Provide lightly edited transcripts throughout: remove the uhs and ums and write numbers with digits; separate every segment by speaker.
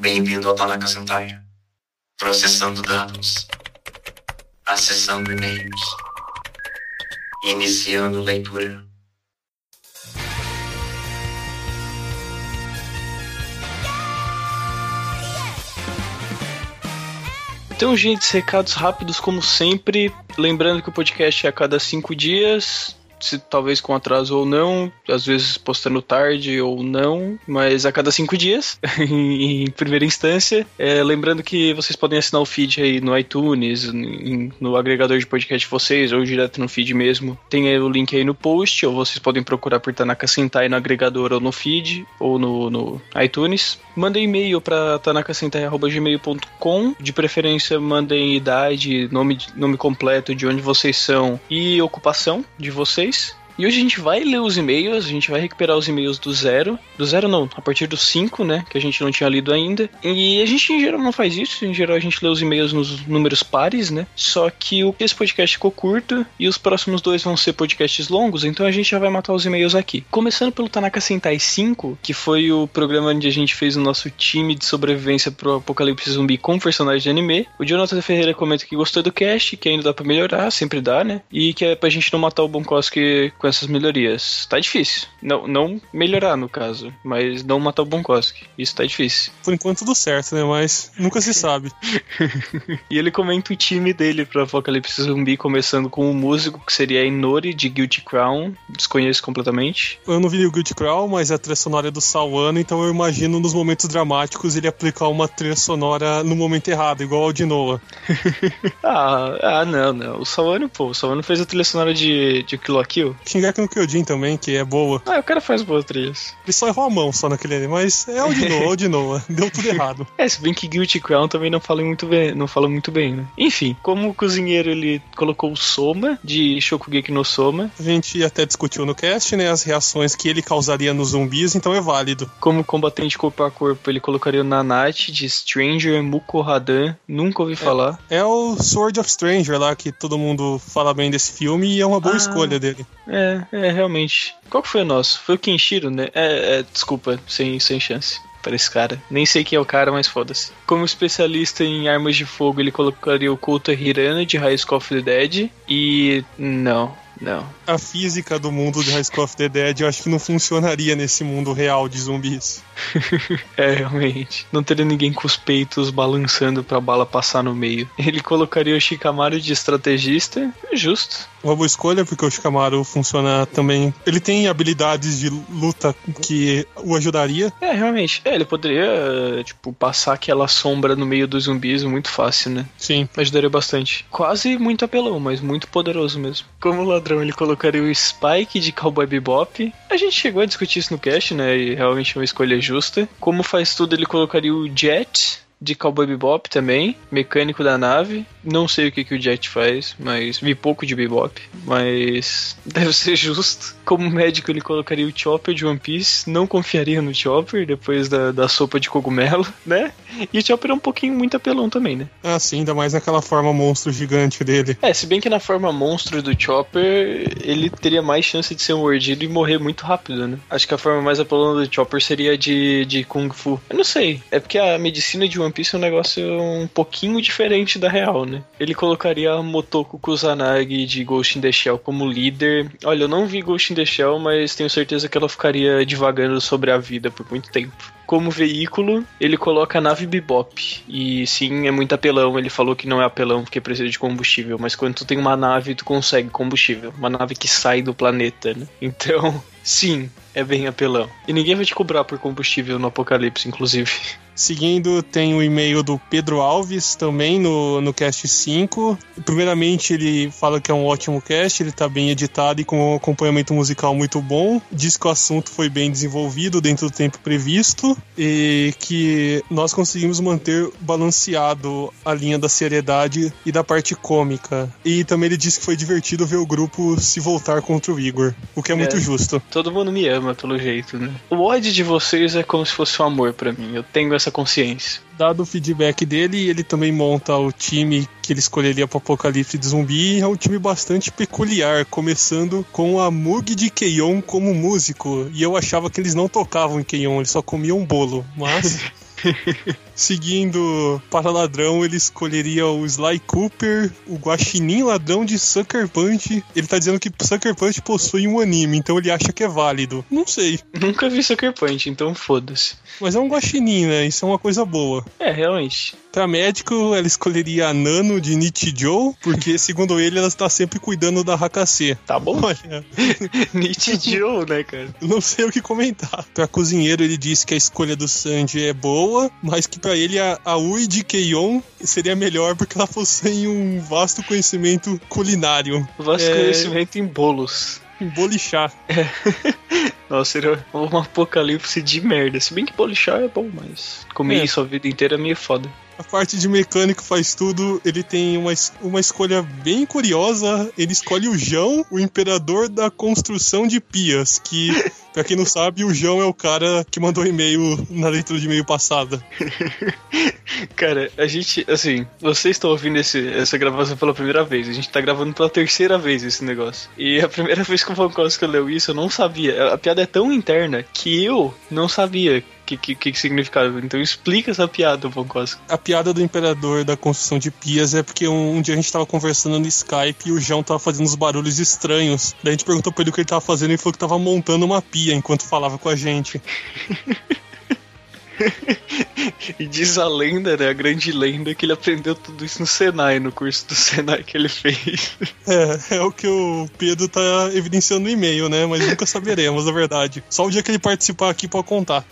Speaker 1: Bem-vindo ao Tanaka Sentai. Processando dados. Acessando e-mails. Iniciando leitura.
Speaker 2: Então, gente, recados rápidos como sempre. Lembrando que o podcast é a cada 5 dias. Talvez com atraso ou não, às vezes postando tarde ou não, mas a cada 5 dias, em primeira instância. Lembrando que vocês podem assinar o feed aí no iTunes, no agregador de podcast de vocês, ou direto no feed mesmo. Tem aí o link aí no post, ou vocês podem procurar por Tanaka Sentai no agregador ou no feed, ou no iTunes. Mandem e-mail para tanakasentai@gmail.com. De preferência, mandem idade, nome completo de onde vocês são e ocupação de vocês. E hoje a gente vai ler os e-mails, a gente vai recuperar os e-mails do zero não, a partir do 5, né, que a gente não tinha lido ainda. E a gente em geral não faz isso, em geral a gente lê os e-mails nos números pares, né, só que esse podcast ficou curto e os próximos 2 vão ser podcasts longos, então a gente já vai matar os e-mails aqui. Começando pelo Tanaka Sentai 5, que foi o programa onde a gente fez o nosso time de sobrevivência pro apocalipse zumbi com personagens de anime. O Jonathan Ferreira comenta que gostou do cast, que ainda dá pra melhorar, sempre dá, né, e que é pra gente não matar o Bonkoski com essas melhorias. Tá difícil. Não melhorar, no caso, mas não matar o Bonkoski. Isso tá difícil.
Speaker 3: Por enquanto tudo certo, né? Mas nunca se sabe.
Speaker 2: E ele comenta o time dele pro Apocalipse Zumbi, começando com o músico, que seria a Inori, de Guilty Crown. Desconheço completamente.
Speaker 3: Eu não vi o Guilty Crown, mas a trilha sonora é do Sawano, então eu imagino nos momentos dramáticos ele aplicar uma trilha sonora no momento errado, igual ao de Noah.
Speaker 2: Não. O Sawano fez a trilha sonora de Kill la Kill.
Speaker 3: Shingeki no Kyojin também, que é boa.
Speaker 2: O cara faz boas trilhas.
Speaker 3: Ele só errou a mão só naquele ali, mas é o de Noah. Deu tudo errado.
Speaker 2: Se bem que Guilty Crown também não fala muito bem, né? Enfim, como o cozinheiro ele colocou o Soma, de Shokugeki no Soma.
Speaker 3: A gente até discutiu no cast, né, as reações que ele causaria nos zumbis, então é válido.
Speaker 2: Como combatente corpo a corpo, ele colocaria o Nanate, de Stranger Muko Hadan. Nunca ouvi falar.
Speaker 3: É o Sword of Stranger lá, que todo mundo fala bem desse filme e é uma boa escolha dele.
Speaker 2: Realmente. Qual que foi o nosso? Foi o Kenshiro, né? Desculpa, sem chance para esse cara. Nem sei quem é o cara, mas foda-se. Como especialista em armas de fogo, ele colocaria o Kouta Hirano, de High School of the Dead. E... Não.
Speaker 3: A física do mundo de High School of the Dead eu acho que não funcionaria nesse mundo real de zumbis.
Speaker 2: Realmente. Não teria ninguém com os peitos balançando pra bala passar no meio. Ele colocaria o Shikamaru de estrategista. É justo.
Speaker 3: Uma boa escolha, porque o Shikamaru funciona também... Ele tem habilidades de luta que o ajudaria.
Speaker 2: Realmente. Ele poderia, passar aquela sombra no meio dos zumbis muito fácil, né?
Speaker 3: Sim.
Speaker 2: Ajudaria bastante. Quase muito apelão, mas muito poderoso mesmo. Como ladrão, ele colocaria o Spike de Cowboy Bebop. A gente chegou a discutir isso no cast, né? E realmente é uma escolha justa. Como faz tudo, ele colocaria o Jet de Cowboy Bebop também, mecânico da nave. Não sei o que o Jet faz, mas vi pouco de Bebop, mas deve ser justo. Como médico, ele colocaria o Chopper de One Piece. Não confiaria no Chopper depois da sopa de cogumelo, né? E o Chopper é um pouquinho muito apelão também, né?
Speaker 3: Sim, ainda mais naquela forma monstro gigante dele.
Speaker 2: Se bem que na forma monstro do Chopper, ele teria mais chance de ser mordido e morrer muito rápido, né? Acho que a forma mais apelona do Chopper seria de Kung Fu. Eu não sei, é porque a medicina de One Piece é um negócio um pouquinho diferente da real, né? Ele colocaria a Motoko Kusanagi de Ghost in the Shell como líder. Olha, eu não vi Ghost in the Shell, mas tenho certeza que ela ficaria divagando sobre a vida por muito tempo. Como veículo, ele coloca a nave Bebop. E sim, é muito apelão. Ele falou que não é apelão porque precisa de combustível, mas quando tu tem uma nave, tu consegue combustível. Uma nave que sai do planeta, né? Então, sim, é bem apelão. E ninguém vai te cobrar por combustível no Apocalipse, inclusive.
Speaker 3: Seguindo, tem o e-mail do Pedro Alves, também no Cast 5. Primeiramente, ele fala que é um ótimo cast, ele tá bem editado e com um acompanhamento musical muito bom. Diz que o assunto foi bem desenvolvido dentro do tempo previsto e que nós conseguimos manter balanceado a linha da seriedade e da parte cômica. E também ele disse que foi divertido ver o grupo se voltar contra o Igor, o que é muito justo.
Speaker 2: Todo mundo me ama, pelo jeito, né? O ódio de vocês é como se fosse um amor pra mim. Eu tenho essa consciência.
Speaker 3: Dado o feedback dele, ele também monta o time que ele escolheria para o Apocalipse de Zumbi. É um time bastante peculiar, começando com a Mug de Keion como músico. E eu achava que eles não tocavam em Keion, eles só comiam bolo, mas... Seguindo para ladrão, ele escolheria o Sly Cooper, o Guaxinim ladrão de Sucker Punch. Ele tá dizendo que Sucker Punch possui um anime, então ele acha que é válido. Não sei.
Speaker 2: Nunca vi Sucker Punch, então foda-se.
Speaker 3: Mas é um guaxinim, né? Isso é uma coisa boa.
Speaker 2: É, realmente.
Speaker 3: Pra médico, ela escolheria a Nano de Nichijou, porque, segundo ele, ela está sempre cuidando da Hakase.
Speaker 2: Tá bom?
Speaker 3: Olha,
Speaker 2: Nichijou, né, cara?
Speaker 3: eu não sei o que comentar. Pra cozinheiro, ele disse que a escolha do Sanji é boa, mas que pra ele a Ui de Keion seria melhor porque ela possui um vasto conhecimento culinário.
Speaker 2: Vasto conhecimento em bolos.
Speaker 3: Em bolichá.
Speaker 2: Nossa, seria um apocalipse de merda. Se bem que bolichar é bom, mas comer isso a vida inteira é meio foda.
Speaker 3: A parte de mecânico faz tudo, ele tem uma escolha bem curiosa. Ele escolhe o João, o imperador da construção de pias, que, pra quem não sabe, o João é o cara que mandou e-mail na leitura de e-mail passada.
Speaker 2: Cara, a gente, assim, vocês estão ouvindo essa gravação pela primeira vez, a gente tá gravando pela terceira vez esse negócio. E a primeira vez que o Von Cosca leu isso, eu não sabia. A piada é tão interna que eu não sabia que significava. Então explica essa piada, Von Cosca.
Speaker 3: A piada do imperador da construção de pias é porque um dia a gente tava conversando no Skype e o João tava fazendo uns barulhos estranhos. Daí a gente perguntou pra ele o que ele tava fazendo e ele falou que tava montando uma pia enquanto falava com a gente.
Speaker 2: E diz a lenda, né, a grande lenda, que ele aprendeu tudo isso no Senai, no curso do Senai que ele fez.
Speaker 3: É o que o Pedro tá evidenciando no e-mail, né? Mas nunca saberemos a verdade. Só o dia que ele participar aqui pra contar.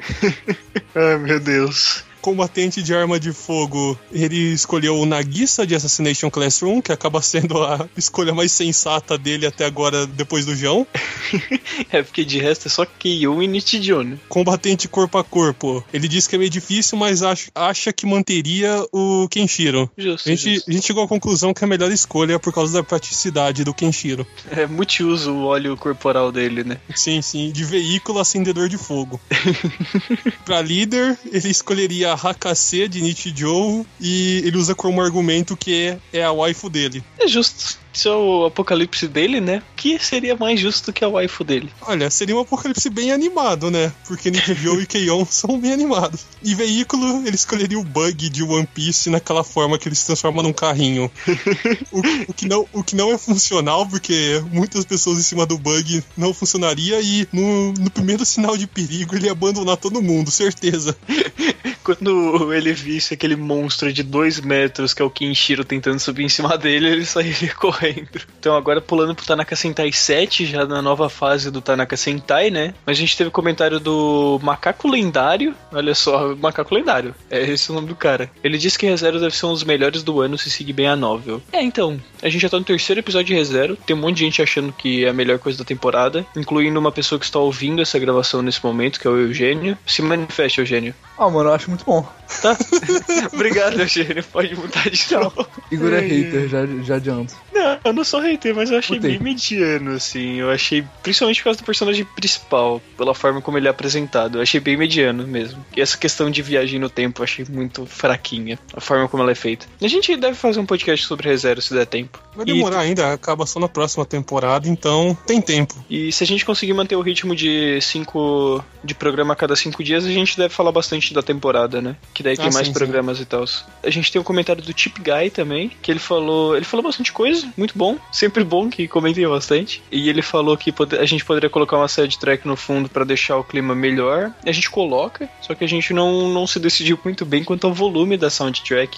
Speaker 2: Ai, meu Deus.
Speaker 3: Combatente de arma de fogo, ele escolheu o Nagisa de Assassination Classroom, que acaba sendo a escolha mais sensata dele até agora, depois do João.
Speaker 2: É porque de resto é só Keion e Nichijou, né?
Speaker 3: Combatente corpo a corpo, ele disse que é meio difícil, mas acha que manteria o Kenshiro.
Speaker 2: Justo,
Speaker 3: a gente chegou à conclusão que a melhor escolha é por causa da praticidade do Kenshiro.
Speaker 2: É multiuso o óleo corporal dele, né?
Speaker 3: Sim, de veículo acendedor de fogo. Pra líder, ele escolheria a Hakase de Nichijou e ele usa como argumento que é a waifu dele.
Speaker 2: É justo. Isso é o apocalipse dele, né? O que seria mais justo que a waifu dele?
Speaker 3: Olha, seria um apocalipse bem animado, né? Porque Nichijou e Keion são bem animados. E veículo, ele escolheria o Bug de One Piece naquela forma que ele se transforma num carrinho. o que não é funcional, porque muitas pessoas em cima do Bug não funcionaria e no primeiro sinal de perigo ele ia abandonar todo mundo, certeza.
Speaker 2: Quando ele visse aquele monstro de 2 metros que é o Kenshiro tentando subir em cima dele, ele sairia correndo. Então agora pulando pro Tanaka Sentai 7, já na nova fase do Tanaka Sentai, né? Mas a gente teve comentário do Macaco Lendário. Olha só, Macaco Lendário. É esse o nome do cara. Ele disse que ReZero deve ser um dos melhores do ano se seguir bem a novel. Então, a gente já tá no 3º episódio de ReZero. Tem um monte de gente achando que é a melhor coisa da temporada, incluindo uma pessoa que está ouvindo essa gravação nesse momento, que é o Eugênio. Se manifeste, Eugênio.
Speaker 4: Mano, eu acho muito bom.
Speaker 2: Tá? Obrigado, Eugênio. Pode mudar de novo.
Speaker 4: Igor é hater, já adianto.
Speaker 2: Não, eu não sou hater, mas eu achei bem mediano, assim. Eu achei, principalmente por causa do personagem principal, pela forma como ele é apresentado. Eu achei bem mediano mesmo. E essa questão de viagem no tempo eu achei muito fraquinha, a forma como ela é feita. A gente deve fazer um podcast sobre ReZero se der tempo.
Speaker 3: Vai demorar ainda, acaba só na próxima temporada, então tem tempo.
Speaker 2: E se a gente conseguir manter o ritmo de programa a cada 5 dias, a gente deve falar bastante da temporada, né? Que daí tem mais programas e tal. A gente tem um comentário do Chip Guy também, que ele falou bastante coisa, muito bom, sempre bom que comentem bastante. E ele falou que a gente poderia colocar uma soundtrack no fundo pra deixar o clima melhor. A gente coloca, só que a gente não se decidiu muito bem quanto ao volume da soundtrack,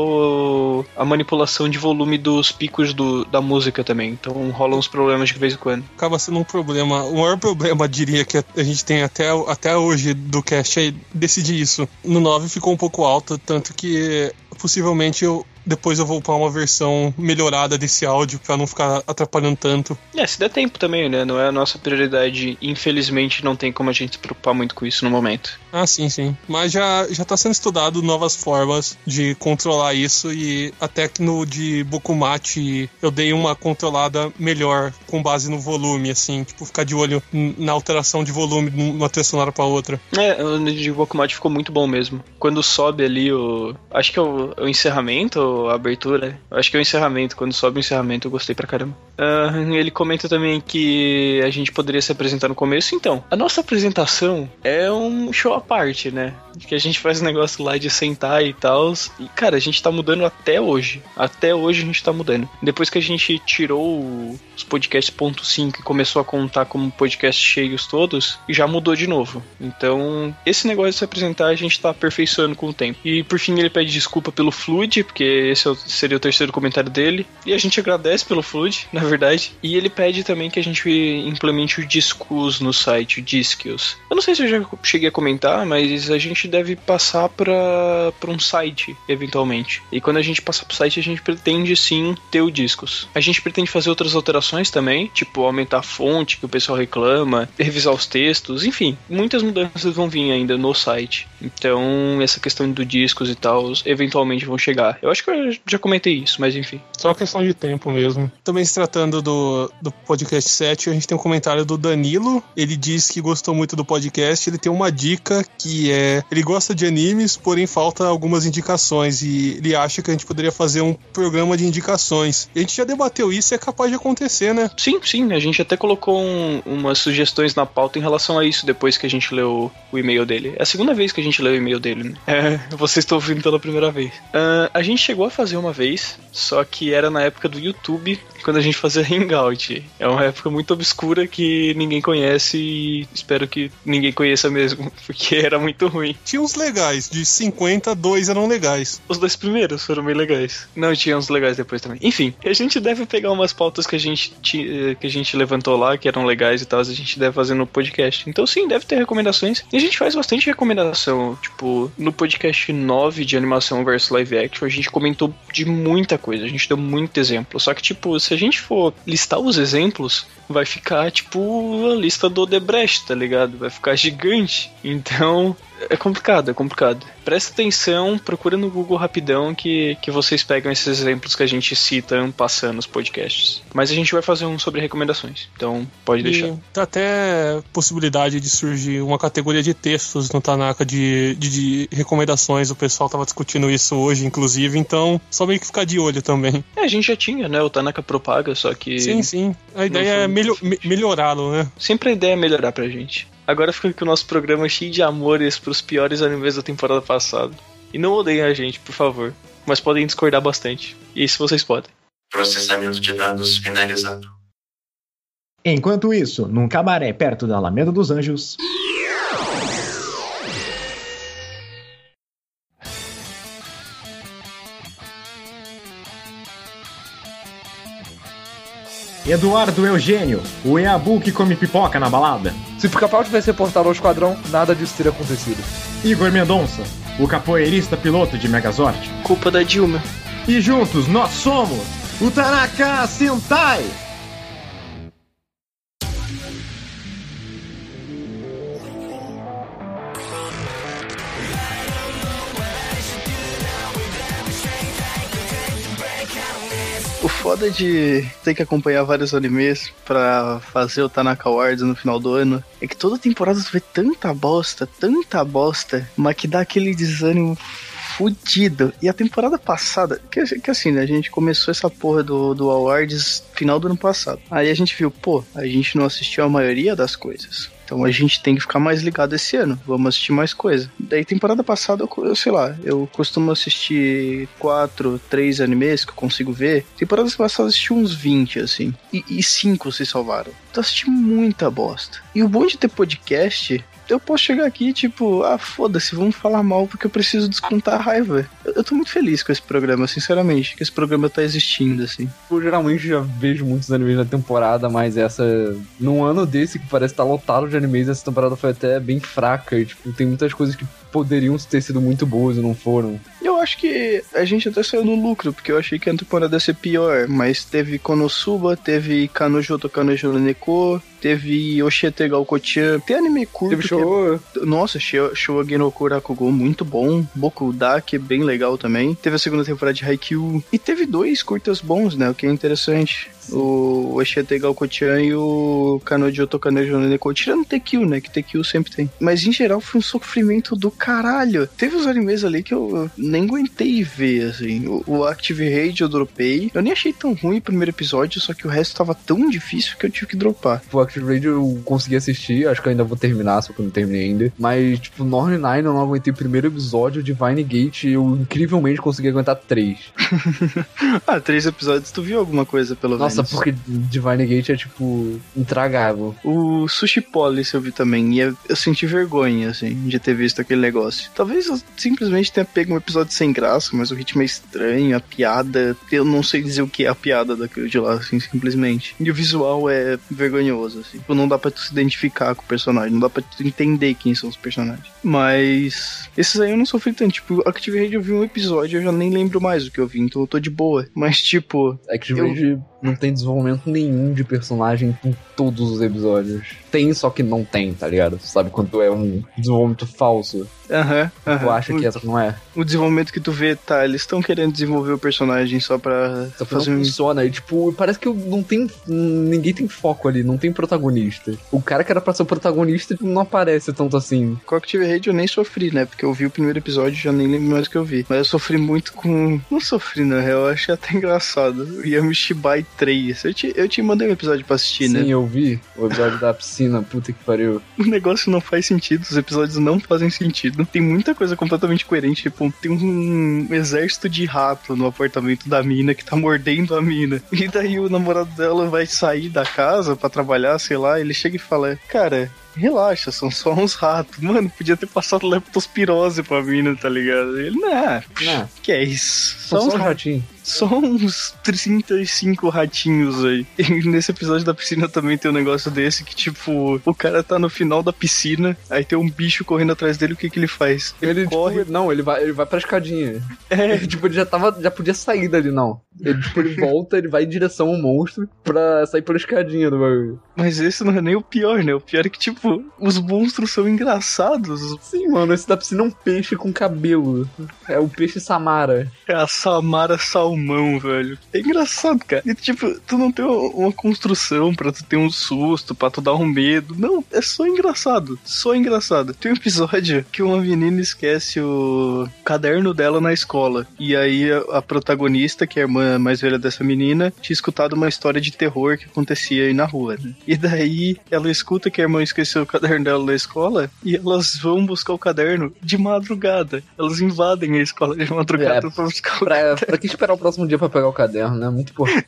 Speaker 2: quanto à manipulação de volume dos picos da música também. Então rolam uns problemas de vez em quando.
Speaker 3: Acaba sendo um problema. O maior problema, diria, que a gente tem até hoje do cast é decidir isso. No 9 ficou um pouco alto, tanto que possivelmente depois eu vou upar uma versão melhorada desse áudio pra não ficar atrapalhando tanto.
Speaker 2: Se der tempo também, né? Não é a nossa prioridade. Infelizmente não tem como a gente se preocupar muito com isso no momento.
Speaker 3: Sim. Mas já tá sendo estudado novas formas de controlar isso e até que no de Bokumachi eu dei uma controlada melhor com base no volume, assim, tipo, ficar de olho na alteração de volume de uma trilha sonora pra outra.
Speaker 2: O de Bokumachi ficou muito bom mesmo. Quando sobe ali acho que é o encerramento, a abertura, acho que é o encerramento, quando sobe o encerramento eu gostei pra caramba. Ele comenta também que a gente poderia se apresentar no começo. Então, a nossa apresentação é um show à parte, né? Que a gente faz um negócio lá de sentar e tal. E, cara, a gente tá mudando até hoje. Até hoje a gente tá mudando. Depois que a gente tirou os podcasts .5 e começou a contar como podcasts cheios todos, já mudou de novo. Então, esse negócio de se apresentar a gente tá aperfeiçoando com o tempo. E por fim ele pede desculpa pelo Flood, porque esse seria o terceiro comentário dele. E a gente agradece pelo Flood, na verdade. E ele pede também que a gente implemente o Discus no site, o Discus. Eu não sei se eu já cheguei a comentar, mas a gente deve passar pra um site, eventualmente. E quando a gente passar pro site, a gente pretende sim ter o Discus. A gente pretende fazer outras alterações também, tipo aumentar a fonte que o pessoal reclama, revisar os textos, enfim, muitas mudanças vão vir ainda no site. Então, essa questão do Discus e tal, eventualmente vão chegar. Eu acho que eu já comentei isso, mas enfim.
Speaker 3: Só questão de tempo mesmo. Também se tratando do podcast 7, a gente tem um comentário do Danilo. Ele diz que gostou muito do podcast. Ele tem uma dica que é... Ele gosta de animes, porém falta algumas indicações. E ele acha que a gente poderia fazer um programa de indicações. E a gente já debateu isso e é capaz de acontecer, né?
Speaker 2: Sim. A gente até colocou umas sugestões na pauta em relação a isso depois que a gente leu o e-mail dele. É a segunda vez que a gente leu o e-mail dele, né? Vocês estão ouvindo pela primeira vez. A gente chegou a fazer uma vez, só que era na época do YouTube, quando a gente fazia Hangout. É uma época muito obscura que ninguém conhece e espero que ninguém conheça mesmo, porque era muito ruim.
Speaker 3: Tinha uns legais, de 50, 2 eram legais.
Speaker 2: Os 2 primeiros foram bem legais. Não, tinha uns legais depois também. Enfim, a gente deve pegar umas pautas que a gente levantou lá, que eram legais e tal, a gente deve fazer no podcast. Então sim, deve ter recomendações. E a gente faz bastante recomendação. Tipo, no podcast 9 de animação versus live action, a gente comentou de muita coisa, a gente deu muito exemplo. Só que, tipo, se a gente for listar os exemplos, vai ficar, tipo, a lista do Odebrecht, tá ligado? Vai ficar gigante. Então, é complicado. Presta atenção, procura no Google rapidão que vocês pegam esses exemplos que a gente cita passando os podcasts. Mas a gente vai fazer um sobre recomendações, então pode deixar.
Speaker 3: E tá até possibilidade de surgir uma categoria de textos no Tanaka de recomendações. O pessoal tava discutindo isso hoje, inclusive, então só meio que ficar de olho também.
Speaker 2: A gente já tinha, né, o Tanaka Propaga, só que...
Speaker 3: Sim. A ideia é melhorá-lo, né?
Speaker 2: Sempre a ideia é melhorar pra gente. Agora fica aqui o nosso programa cheio de amores pros piores animes da temporada passada. E não odeiem a gente, por favor. Mas podem discordar bastante. E isso vocês podem.
Speaker 1: Processamento de dados finalizado.
Speaker 5: Enquanto isso, num cabaré perto da Alameda dos Anjos... Eduardo Eugênio, o Eabu que come pipoca na balada.
Speaker 4: Se o Pica-Pau tivesse reportado ao esquadrão, nada disso teria acontecido.
Speaker 5: Igor Mendonça, o capoeirista piloto de Megazord.
Speaker 2: Culpa da Dilma.
Speaker 5: E juntos nós somos o Tanaka Sentai!
Speaker 6: O foda de ter que acompanhar vários animes pra fazer o Tanaka Awards no final do ano é que toda temporada tu vê tanta bosta, mas que dá aquele desânimo fudido. E a temporada passada, que assim, né, a gente começou essa porra do Awards final do ano passado. Aí a gente viu, a gente não assistiu a maioria das coisas. Então a gente tem que ficar mais ligado esse ano. Vamos assistir mais coisa. Daí temporada passada, eu sei lá, eu costumo assistir 3 animes que eu consigo ver. Temporada passada eu assisti uns 20, assim. E 5 se salvaram. Então eu assisti muita bosta. E o bom de ter podcast... Eu posso chegar aqui, tipo, foda-se, vamos falar mal porque eu preciso descontar a raiva. Eu tô muito feliz com esse programa, sinceramente, que esse programa tá existindo, assim.
Speaker 7: Eu geralmente já vejo muitos animes na temporada, mas num ano desse que parece estar lotado de animes, essa temporada foi até bem fraca e, tipo, tem muitas coisas que poderiam ter sido muito boas e não foram.
Speaker 6: Eu acho que a gente até saiu no lucro, porque eu achei que a temporada ia ser pior, mas teve Konosuba, teve Kanojo to Kanojo no Neko, teve Oshete Gaokochan, tem anime curto.
Speaker 7: Teve Showa.
Speaker 6: Nossa, Showa Genoku Rakugo, muito bom. Boku Dake, bem legal também. Teve a segunda temporada de Haikyuu. E teve 2 curtas bons, né, o que é interessante. O Oshete Gaokochan e o Kanojo to Kanojo no Neko. Tirando TQ, né, que TQ sempre tem. Mas em geral foi um sofrimento do caralho. Teve uns animes ali que eu nem aguentei ver, assim. O Active Raid eu dropei. Eu nem achei tão ruim o primeiro episódio, só que o resto tava tão difícil que eu tive que dropar.
Speaker 7: O Active Radio eu consegui assistir, acho que eu ainda vou terminar, só que eu não terminei ainda. Mas, tipo, Norn Nine eu não aguentei o primeiro episódio, Divine Gate eu incrivelmente consegui aguentar 3.
Speaker 6: 3 episódios, tu viu alguma coisa pelo menos?
Speaker 7: Nossa, porque Divine Gate é, tipo, intragável.
Speaker 6: O Sushi Police eu vi também, e eu senti vergonha, assim, de ter visto aquele negócio. Talvez eu simplesmente tenha pego um episódio sem graça, mas o ritmo é estranho, a piada, eu não sei dizer o que é a piada daquilo de lá, assim, simplesmente. E o visual é vergonhoso, assim. Tipo, não dá pra tu se identificar com o personagem, não dá pra tu entender quem são os personagens. Mas esses aí eu não sofri tanto. Tipo, Active Radio eu vi um episódio, eu já nem lembro mais o que eu vi, então eu tô de boa. Mas, tipo...
Speaker 7: Active Radio não tem desenvolvimento nenhum de personagem em todos os episódios. Tem, só que não tem, tá ligado? Sabe quando é um desenvolvimento falso? Tu acha que essa não é?
Speaker 6: O desenvolvimento que tu vê, tá, eles estão querendo desenvolver o personagem só pra fazer
Speaker 7: não funciona, e tipo, parece que não tem, ninguém tem foco ali, não tem protagonista. O cara que era pra ser o protagonista não aparece tanto assim.
Speaker 6: Com Active Radio eu nem sofri, né, porque eu vi o primeiro episódio e já nem lembro mais o que eu vi. Mas eu sofri muito com... Não sofri, na real, eu achei até engraçado. O Yamishibai 3. Eu te mandei um episódio pra assistir, né?
Speaker 7: Sim, eu vi o episódio da piscina, puta que pariu.
Speaker 6: O negócio não faz sentido, os episódios não fazem sentido. Tem muita coisa completamente coerente, tipo, tem um exército de rato no apartamento da mina que tá mordendo a mina. E daí o namorado dela vai sair da casa pra trabalhar, sei lá, ele chega e fala, cara... Relaxa, são só uns ratos. Mano, podia ter passado leptospirose pra mina, tá ligado? Ele, não. Que é isso?
Speaker 7: Só uns ratinhos.
Speaker 6: Só uns 35 ratinhos aí. E nesse episódio da piscina também tem um negócio desse que, tipo, o cara tá no final da piscina, aí tem um bicho correndo atrás dele, o que ele faz?
Speaker 7: Ele corre... Tipo, não, ele vai pra escadinha. Tipo, ele já podia sair dali, não. Ele volta, ele vai em direção ao monstro pra sair pela escadinha do bagulho.
Speaker 6: Mas esse não é nem o pior, né? O pior é que, tipo, os monstros são engraçados.
Speaker 7: Sim, mano, esse da piscina é um peixe com cabelo. É o peixe Samara.
Speaker 6: É a Samara Salmão, velho. É engraçado, cara. E, tipo, tu não tem uma construção pra tu ter um susto, pra tu dar um medo. Não, é só engraçado. Só engraçado. Tem um episódio que uma menina esquece o caderno dela na escola. E aí a protagonista, que é a irmã mais velha dessa menina, tinha escutado uma história de terror que acontecia aí na rua, né? E daí ela escuta que a irmã esqueceu o caderno dela na escola e elas vão buscar o caderno de madrugada. Elas invadem a escola de madrugada pra buscar o caderno.
Speaker 7: Pra que esperar o próximo dia pra pegar o caderno, né? Muito importante.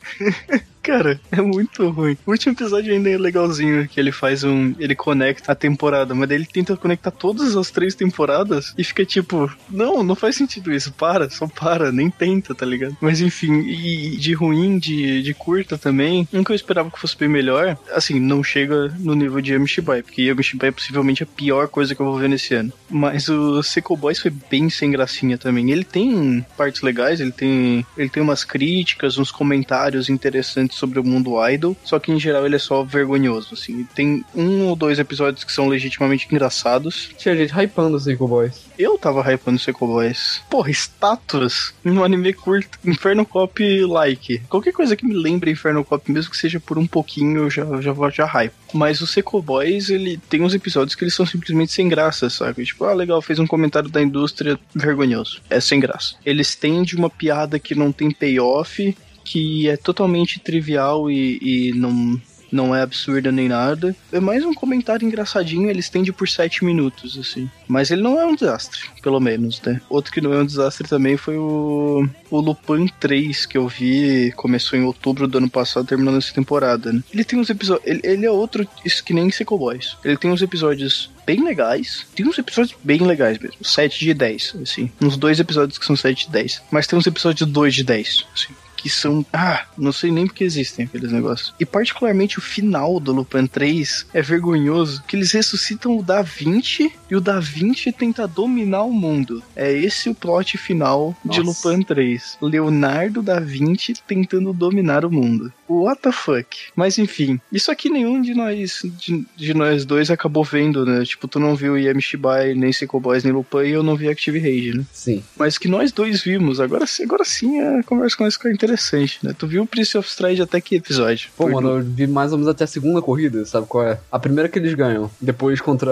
Speaker 6: Cara, é muito ruim. O último episódio ainda é legalzinho, que ele faz ele conecta a temporada, mas daí ele tenta conectar todas as 3 temporadas e fica tipo, não faz sentido isso, só para, nem tenta, tá ligado? Mas enfim, e de ruim, de curta também, um que eu esperava que fosse bem melhor, assim, não chega no nível de Yamishibai, porque Yamishibai é possivelmente a pior coisa que eu vou ver nesse ano. Mas o Seiko Boys foi bem sem gracinha também. Ele tem partes legais, ele tem umas críticas, uns comentários interessantes sobre o mundo idol, só que em geral ele é só vergonhoso, assim. Tem 1 ou 2 episódios que são legitimamente engraçados.
Speaker 7: Tinha gente hypando o Seiko Boys.
Speaker 6: Eu tava hypando o Seiko Boys. Porra, status no anime curto, Inferno Cop like. Qualquer coisa que me lembre Inferno Cop, mesmo que seja por um pouquinho, eu já hype. Mas o Seiko Boys, ele tem uns episódios que eles são simplesmente sem graça, sabe? Tipo, legal, fez um comentário da indústria vergonhoso. É sem graça. Eles têm de uma piada que não tem payoff, que é totalmente trivial e não é absurda nem nada. É mais um comentário engraçadinho, eles tendem por 7 minutos, assim. Mas ele não é um desastre, pelo menos, né? Outro que não é um desastre também foi o Lupin 3, que eu vi, começou em outubro do ano passado, terminando essa temporada, né? Ele tem uns episódios... Ele é outro, isso que nem Seiko Boys. Ele tem uns episódios bem legais. Tem uns episódios bem legais mesmo. 7 de 10, assim. Uns 2 episódios que são 7 de 10. Mas tem uns episódios 2 de 10, assim. Que são... não sei nem porque existem aqueles negócios. E particularmente o final do Lupin 3 é vergonhoso, que eles ressuscitam o Da Vinci e o Da Vinci tenta dominar o mundo. É esse o plot final de Lupin 3. Leonardo da Vinci tentando dominar o mundo. What the fuck? Mas enfim, isso aqui nenhum de nós dois acabou vendo, né? Tipo, tu não viu Yamishibai, nem Seiko Boys, nem Lupin, e eu não vi Active Rage, né?
Speaker 7: Sim.
Speaker 6: Mas que nós dois vimos, agora sim a conversa começa a ficar interessante, né? Tu viu o Prince of Stride até que episódio?
Speaker 7: Pô, mano, eu vi mais ou menos até a segunda corrida, sabe qual é? A primeira que eles ganham, depois contra...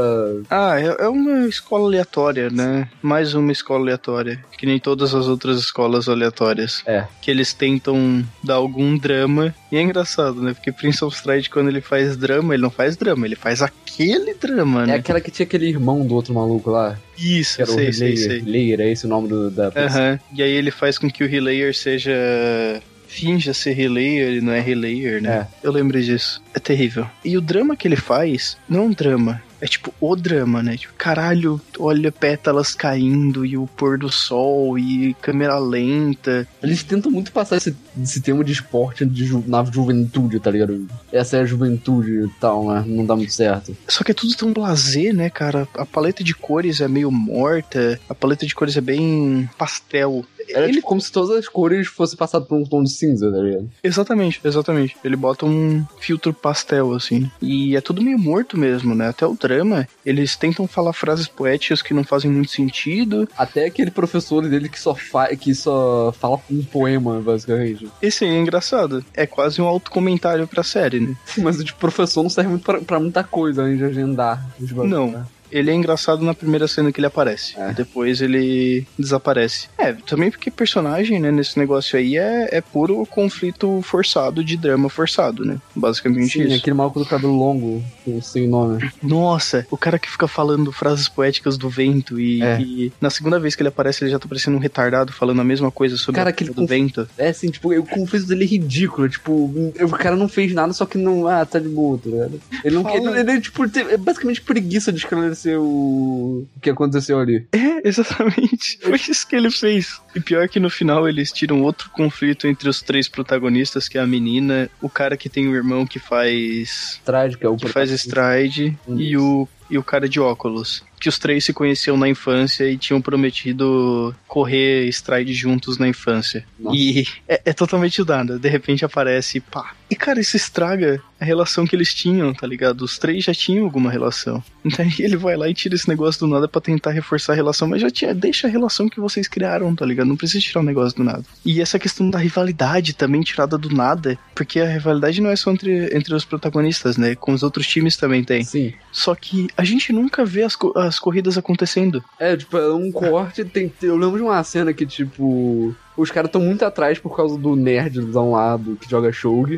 Speaker 6: É uma escola aleatória, né? Mais uma escola aleatória, que nem todas as outras escolas aleatórias.
Speaker 7: É.
Speaker 6: Que eles tentam dar algum drama E é engraçado, né? Porque Prince of Stride, quando ele faz drama, ele não faz drama, ele faz aquele drama, né?
Speaker 7: É aquela que tinha aquele irmão do outro maluco lá.
Speaker 6: Isso,
Speaker 7: Que era o Relayer, é esse o nome da pessoa.
Speaker 6: E aí ele faz com que o Relayer seja... finja ser Relayer, ele não é Relayer, né? Eu lembro disso. É terrível. E o drama que ele faz não é um drama. É tipo o drama, né? Tipo, caralho, olha pétalas caindo e o pôr do sol e câmera lenta.
Speaker 7: Eles tentam muito passar esse tema de esporte na juventude, tá ligado? Essa é a juventude e tal, mas não dá muito certo.
Speaker 6: Só que é tudo tão blasé, né, cara? A paleta de cores é meio morta, a paleta de cores é bem pastel.
Speaker 7: Era tipo como se todas as cores fossem passadas por um tom de cinza, tá ligado?
Speaker 6: Exatamente. Ele bota um filtro pastel, assim. E é tudo meio morto mesmo, né? Até o drama, eles tentam falar frases poéticas que não fazem muito sentido.
Speaker 7: Até aquele professor dele que só fala um poema, basicamente.
Speaker 6: Esse aí é engraçado. É quase um autocomentário pra série, né?
Speaker 7: Mas o professor não serve muito pra muita coisa, além de agendar.
Speaker 6: Não. Ele é engraçado na primeira cena que ele aparece. E depois ele desaparece. Também porque personagem, né, nesse negócio aí é puro conflito forçado, de drama forçado, né? Basicamente isso.
Speaker 7: Sim, aquele maluco do cabelo longo, sem nome.
Speaker 6: Nossa, o cara que fica falando frases poéticas do vento e na segunda vez que ele aparece, ele já tá parecendo um retardado falando a mesma coisa sobre
Speaker 7: cara,
Speaker 6: a do vento.
Speaker 7: É assim, tipo, o conflito dele é ridículo. Tipo, o cara não fez nada, só que não... tá de boa, tá ligado? Ele não quer... Ele tipo, é basicamente preguiça de esclarecer o que aconteceu ali.
Speaker 6: Exatamente. Foi isso que ele fez. E pior que no final eles tiram outro conflito entre os três protagonistas, que é a menina, o cara que tem o irmão que faz...
Speaker 7: Stride, que é o
Speaker 6: que faz Stride, e o cara de óculos. Que os três se conheciam na infância e tinham prometido correr Stride juntos na infância. Nossa. E é totalmente nada. De repente aparece, pá. E cara, isso estraga a relação que eles tinham, tá ligado? Os três já tinham alguma relação. Então ele vai lá e tira esse negócio do nada pra tentar reforçar a relação, mas já tinha, deixa a relação que vocês criaram, tá ligado? Não precisa tirar um negócio do nada. E essa questão da rivalidade também tirada do nada, porque a rivalidade não é só entre os protagonistas, né? Com os outros times também tem.
Speaker 7: Sim.
Speaker 6: Só que a gente nunca vê as corridas acontecendo.
Speaker 7: Tipo, é um corte, eu lembro de uma cena que, tipo... Os caras estão muito atrás por causa do nerdzão lá que joga Shogi.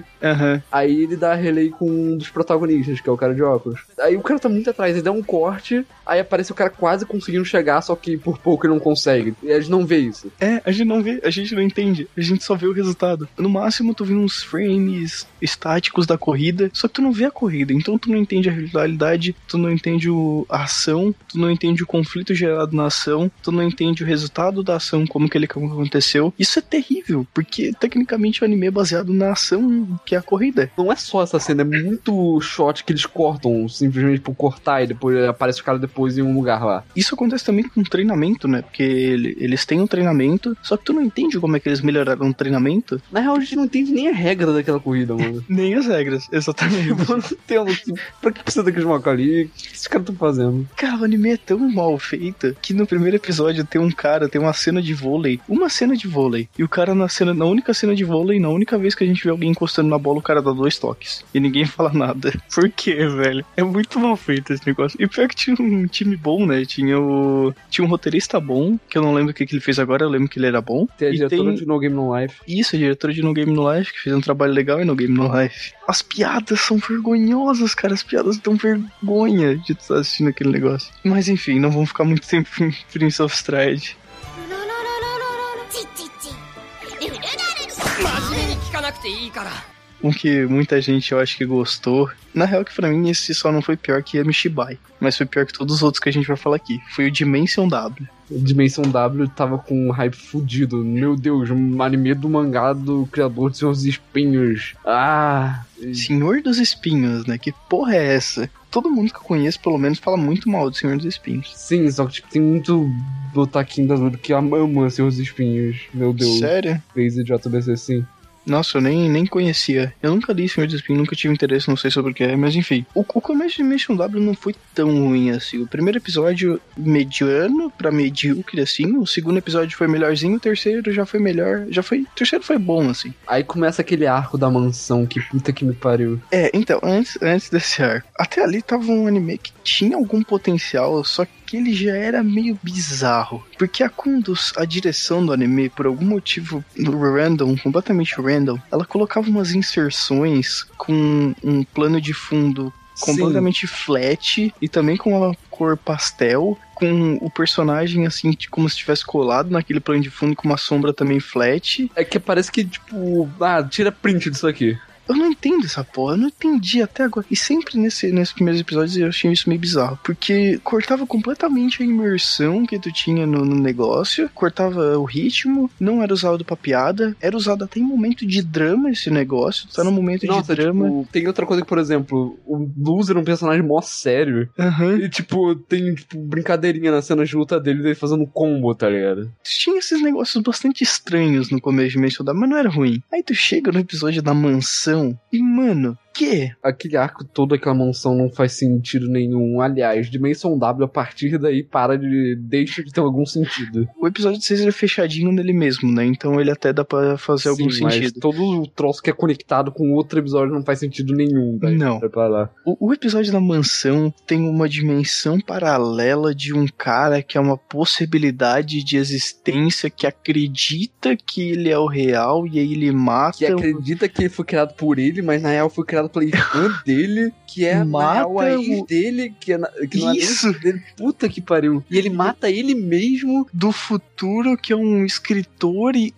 Speaker 7: Aí ele dá relay com um dos protagonistas, que é o cara de óculos. Aí o cara tá muito atrás, ele dá um corte, aí aparece o cara quase conseguindo chegar, só que por pouco ele não consegue. E a gente não vê isso.
Speaker 6: A gente não vê, a gente não entende. A gente só vê o resultado. No máximo, tu vê uns frames estáticos da corrida, só que tu não vê a corrida. Então tu não entende a realidade, tu não entende a ação, tu não entende o conflito gerado na ação, tu não entende o resultado da ação, como que ele aconteceu. Isso é terrível, porque tecnicamente o anime é baseado na ação que é a corrida.
Speaker 7: Não é só essa cena, é muito shot que eles cortam, simplesmente por cortar e depois aparece o cara depois em um lugar lá.
Speaker 6: Isso acontece também com treinamento, né? Porque eles têm um treinamento, só que tu não entende como é que eles melhoraram o treinamento.
Speaker 7: Na real, a gente não entende nem a regra daquela corrida, mano.
Speaker 6: Nem as regras, exatamente.
Speaker 7: Eu não entendo, assim, pra que precisa daqueles macacos ali? O que esses caras estão fazendo?
Speaker 6: Cara, o anime é tão mal feito que no primeiro episódio tem uma cena de vôlei. Uma cena de vôlei. E o cara na única cena de vôlei, na única vez que a gente vê alguém encostando na bola, o cara dá 2 toques. E ninguém fala nada. Por quê, velho? É muito mal feito esse negócio. E pior que tinha um time bom, né? Tinha um roteirista bom, que eu não lembro o que ele fez agora, eu lembro que ele era bom.
Speaker 7: Tem a diretora de No Game No Life.
Speaker 6: Isso, a diretora de No Game No Life, que fez um trabalho legal em No Game No Life. As piadas são vergonhosas, cara. As piadas dão vergonha de estar assistindo aquele negócio. Mas enfim, não vamos ficar muito tempo em Prince of Stride. Um que muita gente eu acho que gostou. Na real que pra mim esse só não foi pior que Amishibai, mas foi pior que todos os outros que a gente vai falar aqui. Foi o Dimension W.
Speaker 7: O Dimension W tava com um hype fudido. Meu Deus, um anime do mangá do criador de Senhor dos Espinhos.
Speaker 6: Senhor dos Espinhos, né? Que porra é essa? Todo mundo que eu conheço, pelo menos, fala muito mal do Senhor dos Espinhos.
Speaker 7: Sim, só que tipo, tem muito botaquinho da Lua que ama Senhor dos Espinhos. Meu Deus.
Speaker 6: Sério?
Speaker 7: Crazy JBC, sim.
Speaker 6: Nossa, eu nem conhecia. Eu nunca li Senhor dos Espinhos, nunca tive interesse, não sei sobre o que é, mas enfim. O começo de Dimension W não foi tão ruim assim. O primeiro episódio, mediano pra medíocre, assim. O segundo episódio foi melhorzinho, o terceiro já foi melhor. O terceiro foi bom, assim.
Speaker 7: Aí começa aquele arco da mansão, que puta que me pariu.
Speaker 6: Então, antes desse arco. Até ali tava um anime que tinha algum potencial, só que ele já era meio bizarro. Porque a direção do anime, por algum motivo random, completamente random, Randall, ela colocava umas inserções com um plano de fundo completamente flat e também com uma cor pastel, com o personagem assim, como se estivesse colado naquele plano de fundo com uma sombra também flat.
Speaker 7: É que parece que, tipo, tira print disso aqui.
Speaker 6: Eu não entendo essa porra, eu não entendi até agora. E sempre nesses primeiros episódios eu achei isso meio bizarro. Porque cortava completamente a imersão que tu tinha no negócio, cortava o ritmo, não era usado pra piada, era usado até em momento de drama esse negócio. Tu tá no momento de drama.
Speaker 7: Tipo, tem outra coisa que, por exemplo, o Loser é um personagem mó sério. E, tipo, tem brincadeirinha na cena de luta dele fazendo combo, tá ligado?
Speaker 6: Tinha esses negócios bastante estranhos no começo de Dimension Dark, mas não era ruim. Aí tu chega no episódio da mansão e, mano, que?
Speaker 7: Aquele arco todo, aquela mansão não faz sentido nenhum. Aliás, Dimension W, a partir daí, deixa de ter algum sentido.
Speaker 6: O episódio 6 ele é fechadinho nele mesmo, né? Então ele até dá pra fazer algum sentido.
Speaker 7: Mas todo o troço que é conectado com outro episódio não faz sentido nenhum.
Speaker 6: Não. O episódio da mansão tem uma dimensão paralela de um cara que é uma possibilidade de existência, que acredita que ele é o real e aí ele mata...
Speaker 7: Que acredita que ele foi criado por ele, mas na real foi criado pela irmã dele, que é na real a ex dele, que não é
Speaker 6: isso
Speaker 7: dele. Puta que pariu. E ele mata ele mesmo
Speaker 6: do futuro, que é um escritor e...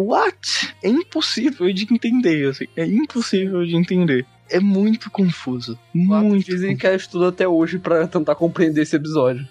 Speaker 6: What? É impossível de entender, assim. É impossível de entender. É muito confuso. Muito.
Speaker 7: Dizem que ela estuda até hoje pra tentar compreender esse episódio.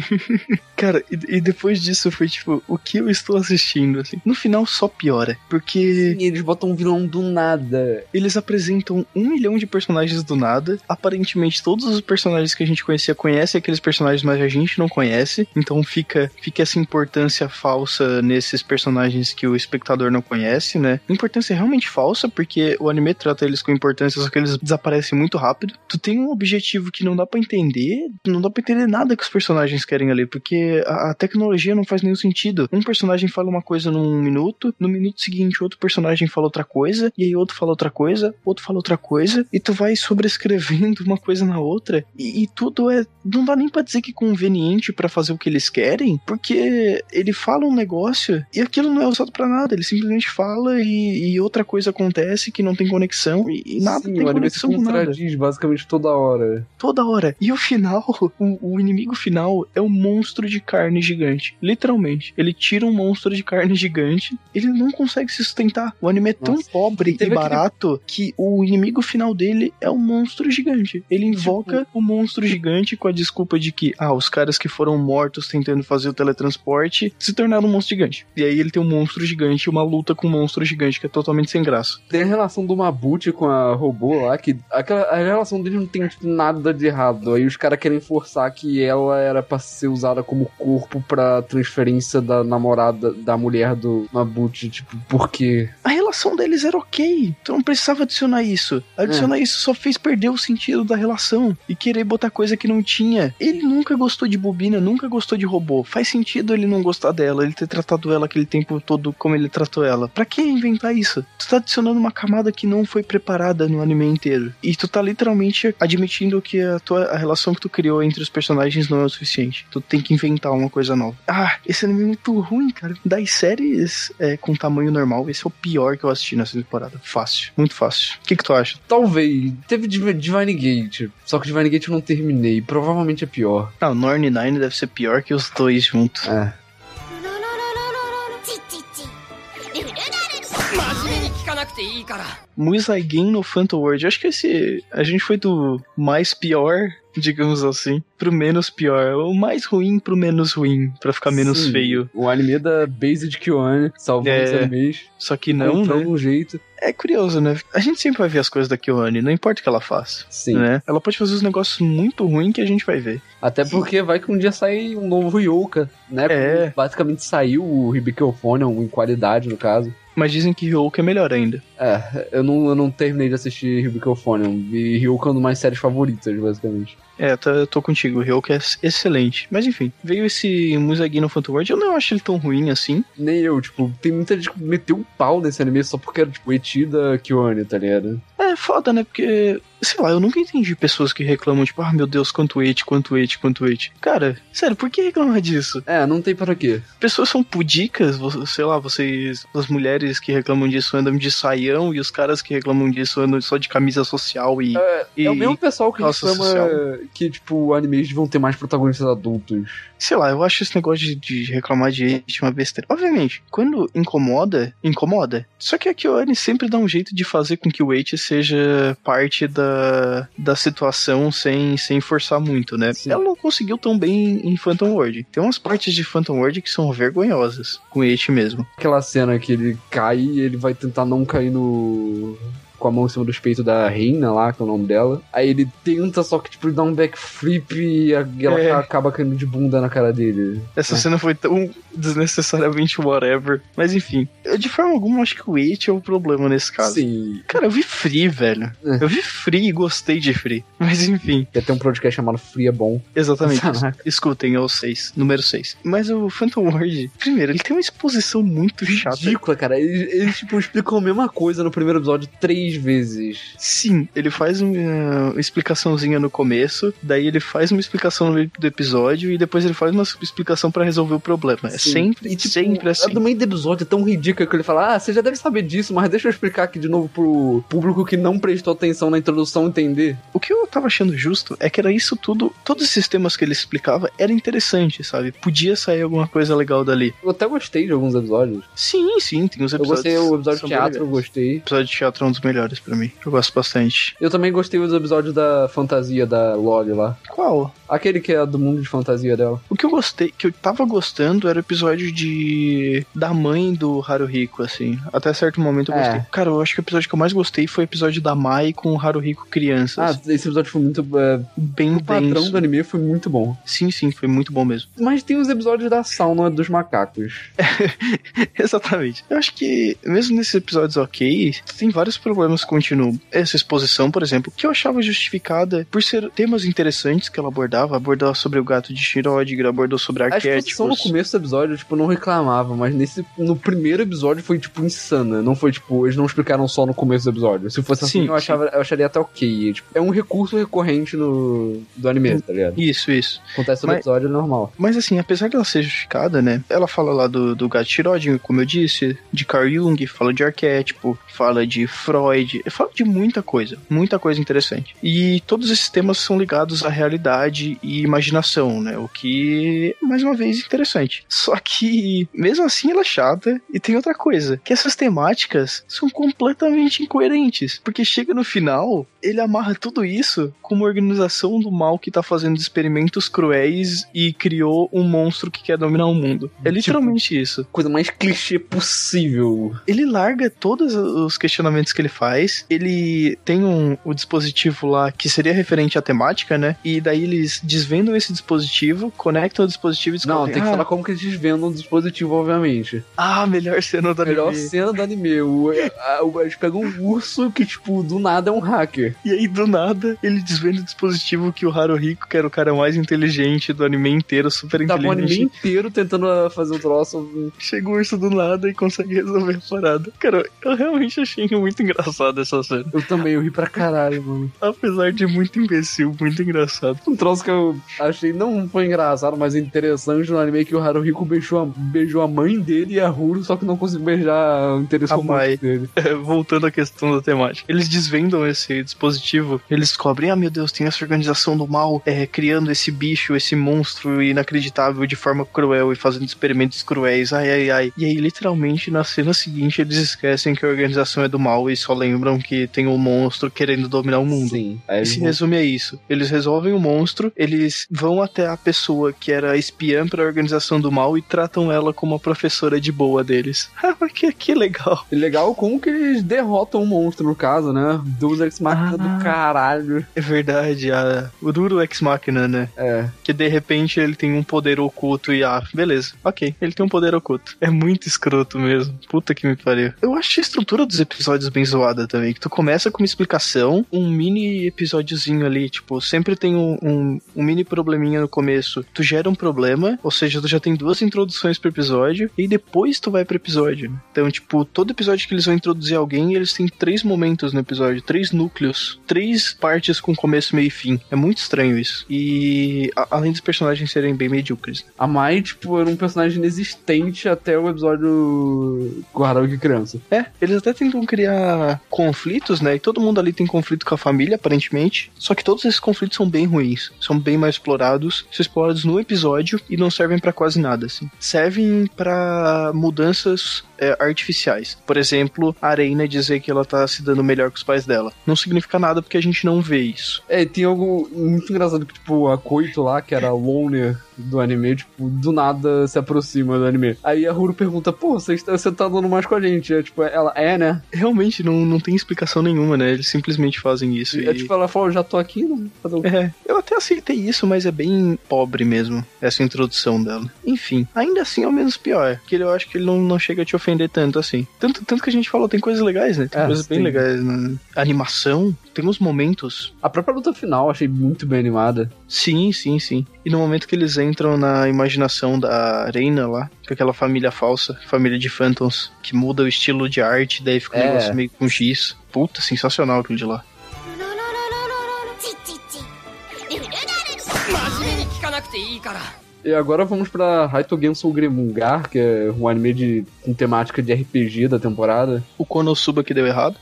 Speaker 6: Cara, e depois disso foi tipo, o que eu estou assistindo, assim? No final só piora, porque...
Speaker 7: Sim, eles botam um vilão do nada.
Speaker 6: Eles apresentam 1 milhão de personagens do nada. Aparentemente todos os personagens que a gente conhecem aqueles personagens, mas a gente não conhece. Então fica essa importância falsa nesses personagens que o espectador não conhece, né? Importância realmente falsa, porque o anime trata eles com importância, só que eles desaparecem muito rápido. Tu tem um objetivo que não dá pra entender nada que os personagens querem ali, porque a tecnologia não faz nenhum sentido. Um personagem fala uma coisa num minuto, no minuto seguinte outro personagem fala outra coisa, e aí outro fala outra coisa, outro fala outra coisa, e tu vai sobrescrevendo uma coisa na outra, e tudo não dá nem pra dizer que é conveniente pra fazer o que eles querem, porque ele fala um negócio e aquilo não é usado pra nada, ele simplesmente fala e outra coisa acontece que não tem conexão, e nada.
Speaker 7: Sim,
Speaker 6: tem
Speaker 7: o anime se contradiz basicamente toda hora.
Speaker 6: Toda hora. E o final, o inimigo final é um monstro de carne gigante. Literalmente. Ele tira um monstro de carne gigante, ele não consegue se sustentar. O anime é tão pobre e barato que o inimigo final dele é um monstro gigante. Ele invoca o monstro gigante com a desculpa de que, os caras que foram mortos tentando fazer o teletransporte se tornaram um monstro gigante. E aí ele tem um monstro gigante, uma luta com um monstro gigante que é totalmente sem graça.
Speaker 7: Tem a relação do Mabuchi com a robô lá, que a relação dele não tem nada de errado. Aí os caras querem forçar que ela era pra ser usada como corpo pra transferência da namorada, da mulher do Mabuchi, tipo, por quê?
Speaker 6: A relação deles era ok, tu não precisava adicionar isso. Adicionar isso só fez perder o sentido da relação e querer botar coisa que não tinha. Ele nunca gostou de bobina, nunca gostou de robô. Faz sentido ele não gostar dela, ele ter tratado ela aquele tempo todo como ele tratou ela. Pra que inventar isso? Tu tá adicionando uma camada que não foi preparada no anime inteiro. E tu tá literalmente admitindo que a relação que tu criou entre os personagens não é o suficiente. Tu tem que inventar uma coisa nova. Esse anime é muito ruim, cara. Das séries com tamanho normal, esse é o pior que eu assisti nessa temporada. Fácil. Muito fácil. O que tu acha?
Speaker 7: Talvez. Teve Divine Gate. Só que Divine Gate eu não terminei. Provavelmente é pior.
Speaker 6: Norn Nine deve ser pior que os dois juntos. Musaigin no Phantom World. Eu acho que a gente foi do mais pior, digamos assim, pro menos pior. O mais ruim pro menos ruim, pra ficar menos feio.
Speaker 7: O anime da Base de KyoAni, salvando os animes.
Speaker 6: Só que não, né?
Speaker 7: Um jeito.
Speaker 6: É curioso, né? A gente sempre vai ver as coisas da KyoAni, não importa o que ela faça.
Speaker 7: Sim.
Speaker 6: Né? Ela pode fazer uns negócios muito ruins que a gente vai ver.
Speaker 7: Até porque vai que um dia sai um novo Ryoka, né? Porque basicamente saiu o Hibiki Euphonium em qualidade, no caso.
Speaker 6: Mas dizem que Ryoka é melhor ainda.
Speaker 7: Eu não terminei de assistir Hibiki Euphonium. E Ryoka é uma das minhas séries favoritas, basicamente.
Speaker 6: Eu tô contigo. O Ryoka é excelente. Mas enfim, veio esse Musaigi no Phantom World. Eu não acho ele tão ruim assim.
Speaker 7: Nem eu, tem muita gente que meteu um pau nesse anime só porque era, Eti da KyoAni, tá ligado?
Speaker 6: É foda, né? Porque, sei lá, eu nunca entendi pessoas que reclamam, meu Deus, quanto Eti. Cara, sério, por que reclamar disso?
Speaker 7: Não tem para quê.
Speaker 6: Pessoas são pudicas, sei lá, vocês, as mulheres que reclamam disso andam de saia zoião e os caras que reclamam disso andam só de camisa social e...
Speaker 7: É o mesmo pessoal que
Speaker 6: calça
Speaker 7: reclama
Speaker 6: social.
Speaker 7: que, tipo, animes vão ter mais protagonistas adultos.
Speaker 6: Sei lá, eu acho esse negócio de reclamar de hate uma besteira. Obviamente, quando incomoda. Só que a KyoAni sempre dá um jeito de fazer com que o hate seja parte da situação sem forçar muito, né?
Speaker 7: Sim.
Speaker 6: Ela não conseguiu tão bem em Phantom World. Tem umas partes de Phantom World que são vergonhosas, com hate mesmo.
Speaker 7: Aquela cena que ele cai e ele vai tentar não cair com a mão em cima dos peitos da Reina lá, que é o nome dela. Aí ele tenta, só que tipo, ele dá um backflip e ela acaba caindo de bunda na cara dele.
Speaker 6: Essa cena foi tão desnecessariamente whatever. Mas enfim, eu, de forma alguma, acho que o hate é o problema nesse caso.
Speaker 7: Sim.
Speaker 6: Cara, eu vi Free, velho. Eu vi Free e gostei de Free. Mas enfim.
Speaker 7: Ia ter um podcast chamado Free é Bom.
Speaker 6: Exatamente.
Speaker 7: Caraca.
Speaker 6: Escutem, é o 6, número 6. Mas o Phantom World, primeiro, ele tem uma exposição muito chata.
Speaker 7: Ridícula, cara. Eles tipo, explicam a mesma coisa no primeiro episódio 3 vezes.
Speaker 6: Sim, ele faz uma explicaçãozinha no começo, daí ele faz uma explicação no meio do episódio e depois ele faz uma explicação pra resolver o problema. É sempre,
Speaker 7: e, tipo,
Speaker 6: sempre assim.
Speaker 7: No meio do episódio é tão ridículo que ele fala, você já deve saber disso, mas deixa eu explicar aqui de novo pro público que não prestou atenção na introdução entender.
Speaker 6: O que eu tava achando justo é que era isso tudo, todos esses temas que ele explicava era interessante, sabe? Podia sair alguma coisa legal dali.
Speaker 7: Eu até gostei de alguns episódios.
Speaker 6: Sim, tem os episódios.
Speaker 7: Eu gostei do episódio de
Speaker 6: são
Speaker 7: teatro,
Speaker 6: bem
Speaker 7: eu gostei.
Speaker 6: O episódio de teatro é um dos melhores pra mim. Eu gosto bastante.
Speaker 7: Eu também gostei dos episódios da fantasia da Loli lá.
Speaker 6: Qual?
Speaker 7: Aquele que é do mundo de fantasia dela.
Speaker 6: O que eu gostei, que eu tava gostando, era o episódio da mãe do Haruhiko, assim. Até certo momento eu gostei. Cara, eu acho que o episódio que eu mais gostei foi o episódio da Mai com o Haruhiko crianças.
Speaker 7: Esse episódio foi muito...
Speaker 6: bem
Speaker 7: o padrão do anime foi muito bom.
Speaker 6: Sim, foi muito bom mesmo.
Speaker 7: Mas tem os episódios da sauna dos macacos.
Speaker 6: Exatamente. Eu acho que, mesmo nesses episódios ok, tem vários problemas que continuam. Essa exposição, por exemplo, que eu achava justificada por ser temas interessantes que ela abordava sobre o gato de Schrödinger, abordou sobre arquétipos.
Speaker 7: A exposição no começo do episódio, tipo, não reclamava, mas no primeiro episódio foi, tipo, insana. Não foi, tipo, eles não explicaram só no começo do episódio. Se fosse assim, eu acharia até ok. Tipo, é um recurso recorrente do anime, tá ligado?
Speaker 6: Isso.
Speaker 7: Acontece no episódio normal.
Speaker 6: Mas assim, apesar dela ser justificada, né, ela fala lá do gato Schrödinger, como eu disse, de Carl Jung, fala de arquétipo, fala de Freud, fala de muita coisa interessante. E todos esses temas são ligados à realidade e imaginação, né, o que, mais uma vez, interessante. Só que, mesmo assim, ela é chata, e tem outra coisa, que essas temáticas são completamente incoerentes, porque chega no final, ele amarra tudo isso com uma organização do mal que tá fazendo experimentos cruéis e criou um monstro que quer dominar o mundo. É literalmente isso.
Speaker 7: Coisa mais clichê possível.
Speaker 6: Ele larga todos os questionamentos que ele faz, ele tem o dispositivo lá que seria referente à temática, né? E daí eles desvendam esse dispositivo, conectam o dispositivo e descobrem...
Speaker 7: Não, tem que falar como que eles desvendam o dispositivo, obviamente.
Speaker 6: Melhor cena do anime.
Speaker 7: Melhor cena do anime. Eles pegam um urso que, tipo, do nada é um hacker.
Speaker 6: E aí, do nada, ele desvenda o dispositivo que o Haruhiko, que era o cara mais inteligente do anime inteiro, super inteligente.
Speaker 7: Tava o anime inteiro tentando fazer um troço.
Speaker 6: Chega o urso do nada e consegue resolver a parada. Cara, eu realmente achei muito engraçado essa cena.
Speaker 7: Eu também, eu ri pra caralho, mano.
Speaker 6: Apesar de muito imbecil, muito engraçado.
Speaker 7: Um troço que eu achei não foi engraçado, mas interessante no anime é que o Haruhiko beijou a mãe dele e a Huro, só que não conseguiu beijar o interesse romântico dele.
Speaker 6: Voltando à questão da temática. Eles desvendam esse dispositivo, eles descobrem, meu Deus, tem essa organização do mal criando esse bicho, esse monstro inacreditável de forma cruel e fazendo experimentos cruéis, ai. E aí, literalmente, na cena seguinte, eles esquecem que a organização é do mal e só lembram que tem um monstro querendo dominar o mundo.
Speaker 7: Sim.
Speaker 6: E se resume a isso. Eles resolvem o monstro, eles vão até a pessoa que era espiã pra organização do mal e tratam ela como a professora de boa deles. Que legal.
Speaker 7: E legal como que eles derrotam o monstro, no caso, né? Deus Ex Machina do caralho.
Speaker 6: É verdade, o Duro Ex Machina, né? Que de repente ele tem um poder oculto e beleza, ok, ele tem um poder oculto. É muito escroto mesmo. Puta que me pariu. Eu acho a estrutura dos episódios bem zoada também, que tu começa com uma explicação, um mini episódiozinho ali, tipo, sempre tem um mini probleminha no começo. Tu gera um problema, ou seja, tu já tem 2 introduções pro episódio, e depois tu vai pro episódio episódio. Então, tipo, todo episódio que eles vão introduzir alguém, eles têm 3 momentos no episódio, 3 núcleos, 3 partes com começo, meio e fim. É muito estranho isso. E além dos personagens serem bem medíocres.
Speaker 7: A Mai, tipo, era um personagem inexistente até o episódio Guardar que Criança.
Speaker 6: Eles até tentam criar conflitos, né? E todo mundo ali tem conflito com a família, aparentemente. Só que todos esses conflitos são bem ruins. São bem mais explorados. São explorados no episódio e não servem pra quase nada, assim. Servem pra mudanças artificiais. Por exemplo, a Reina dizer que ela tá se dando melhor com os pais dela. Não significa nada porque a gente não vê isso.
Speaker 7: Tem algo muito engraçado que, tipo, a Koito lá, que era a Loner do anime, tipo, do nada se aproxima do anime. Aí a Huru pergunta, pô, você tá dando mais com a gente? Tipo, ela, né?
Speaker 6: Realmente, não tem explicação nenhuma, né? Eles simplesmente fazem isso.
Speaker 7: Tipo, ela falou, já tô aqui, não fazer
Speaker 6: eu até aceitei isso, mas é bem pobre mesmo, essa introdução dela. Enfim, ainda assim é o menos pior, que eu acho que ele não chega a te ofender tanto assim. Tanto que a gente falou, tem coisas legais, né? Tem coisas bem legais, né? A animação, tem uns momentos.
Speaker 7: A própria luta final, achei muito bem animada.
Speaker 6: Sim. E no momento que eles entram na imaginação da Reina lá, com aquela família falsa, família de Phantoms, que muda o estilo de arte, daí fica um negócio meio com giz. Puta, sensacional aquilo de lá.
Speaker 7: E agora vamos pra Raito Genso Gremungar, que é um anime com temática de RPG da temporada.
Speaker 6: O Konosuba que deu errado.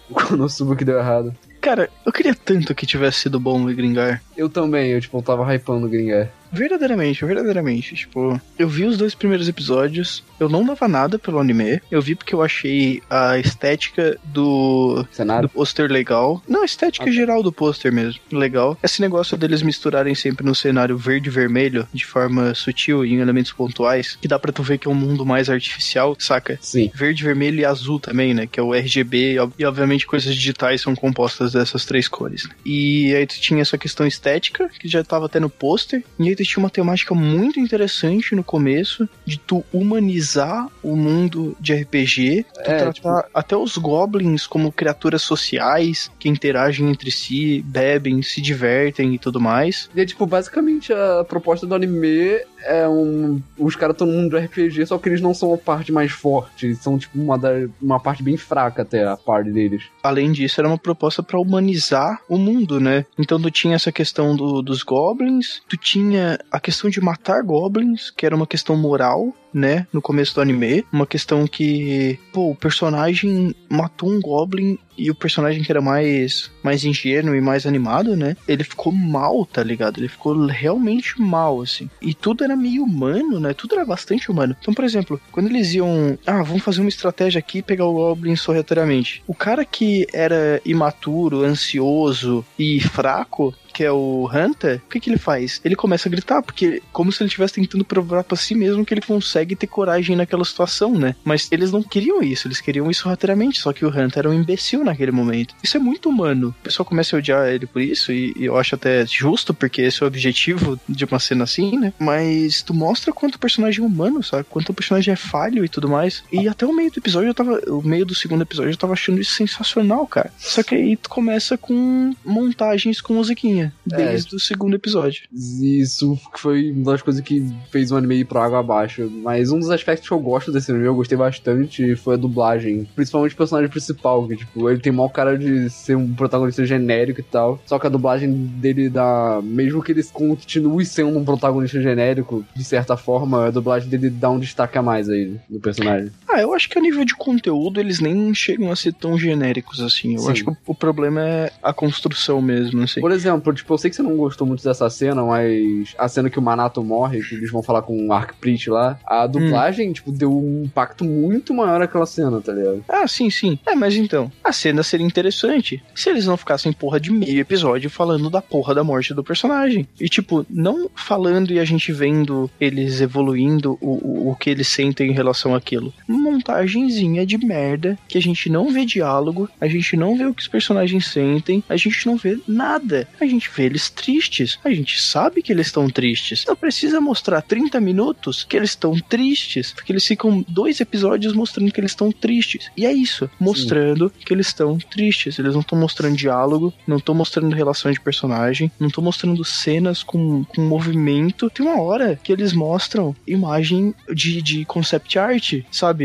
Speaker 6: Cara, eu queria tanto que tivesse sido bom o Gringar.
Speaker 7: Eu também, eu tava hypando o Gringar.
Speaker 6: Verdadeiramente, tipo, eu vi os 2 primeiros episódios, eu não dava nada pelo anime, eu vi porque eu achei a estética do pôster legal. Não, a estética geral do pôster mesmo, legal. Esse negócio deles misturarem sempre no cenário verde e vermelho, de forma sutil e em elementos pontuais, que dá pra tu ver que é um mundo mais artificial, saca?
Speaker 7: Sim.
Speaker 6: Verde, vermelho e azul também, né, que é o RGB, e obviamente coisas digitais são compostas dessas 3 cores, né? E aí tu tinha essa questão estética, que já tava até no pôster, e aí tu tinha uma temática muito interessante no começo, de tu humanizar o mundo de RPG, tu tratar até os goblins como criaturas sociais, que interagem entre si, bebem, se divertem e tudo mais.
Speaker 7: E basicamente a proposta do anime é os caras estão no mundo de RPG, só que eles não são a parte mais forte, são uma parte bem fraca até a parte deles.
Speaker 6: Além disso, era uma proposta pra humanizar o mundo, né? Então tu tinha essa questão dos goblins, tu tinha a questão de matar goblins, que era uma questão moral, né, no começo do anime, uma questão que, o personagem matou um goblin e o personagem que era mais ingênuo e mais animado, né, ele ficou mal, tá ligado? Ele ficou realmente mal, assim. E tudo era meio humano, né, tudo era bastante humano. Então, por exemplo, quando eles iam, vamos fazer uma estratégia aqui e pegar o goblin sorrateiramente. O cara que era imaturo, ansioso e fraco, que é o Hunter, o que ele faz? Ele começa a gritar, porque como se ele estivesse tentando provar pra si mesmo que ele consegue ter coragem naquela situação, né? Mas eles não queriam isso, eles queriam isso sorrateiramente, só que o Hunter era um imbecil naquele momento. Isso é muito humano. O pessoal começa a odiar ele por isso, e eu acho até justo, porque esse é o objetivo de uma cena assim, né? Mas tu mostra quanto o personagem é humano, sabe? Quanto o personagem é falho e tudo mais. E até o meio do episódio, o meio do segundo episódio, eu tava achando isso sensacional, cara. Só que aí tu começa com montagens com musiquinha. Desde o segundo episódio.
Speaker 7: Isso foi uma das coisas que fez o anime ir pra água abaixo. Mas um dos aspectos que eu gosto desse anime, eu gostei bastante, foi a dublagem. Principalmente o personagem principal, que ele tem maior cara de ser um protagonista genérico e tal. Só que a dublagem dele dá... Mesmo que ele continue sendo um protagonista genérico, de certa forma, a dublagem dele dá um destaque a mais aí no personagem.
Speaker 6: Eu acho que a nível de conteúdo, eles nem chegam a ser tão genéricos assim. Eu acho que o problema é a construção mesmo, assim.
Speaker 7: Por exemplo, eu sei que você não gostou muito dessa cena, mas a cena que o Manato morre, que eles vão falar com o Arc Priest lá, a dublagem, deu um impacto muito maior naquela cena, tá ligado?
Speaker 6: Sim. Mas então, a cena seria interessante se eles não ficassem de meio episódio falando da porra da morte do personagem. E não falando e a gente vendo eles evoluindo o que eles sentem em relação àquilo. Montagenzinha de merda, que a gente não vê diálogo, a gente não vê o que os personagens sentem, a gente não vê nada. A gente vê eles tristes, a gente sabe que eles estão tristes. Não precisa mostrar 30 minutos que eles estão tristes, porque eles ficam 2 episódios mostrando que eles estão tristes. E é isso, mostrando que eles estão tristes. Eles não estão mostrando diálogo, não estão mostrando relação de personagem, não estão mostrando cenas com movimento. Tem uma hora que eles mostram imagem de concept art, sabe?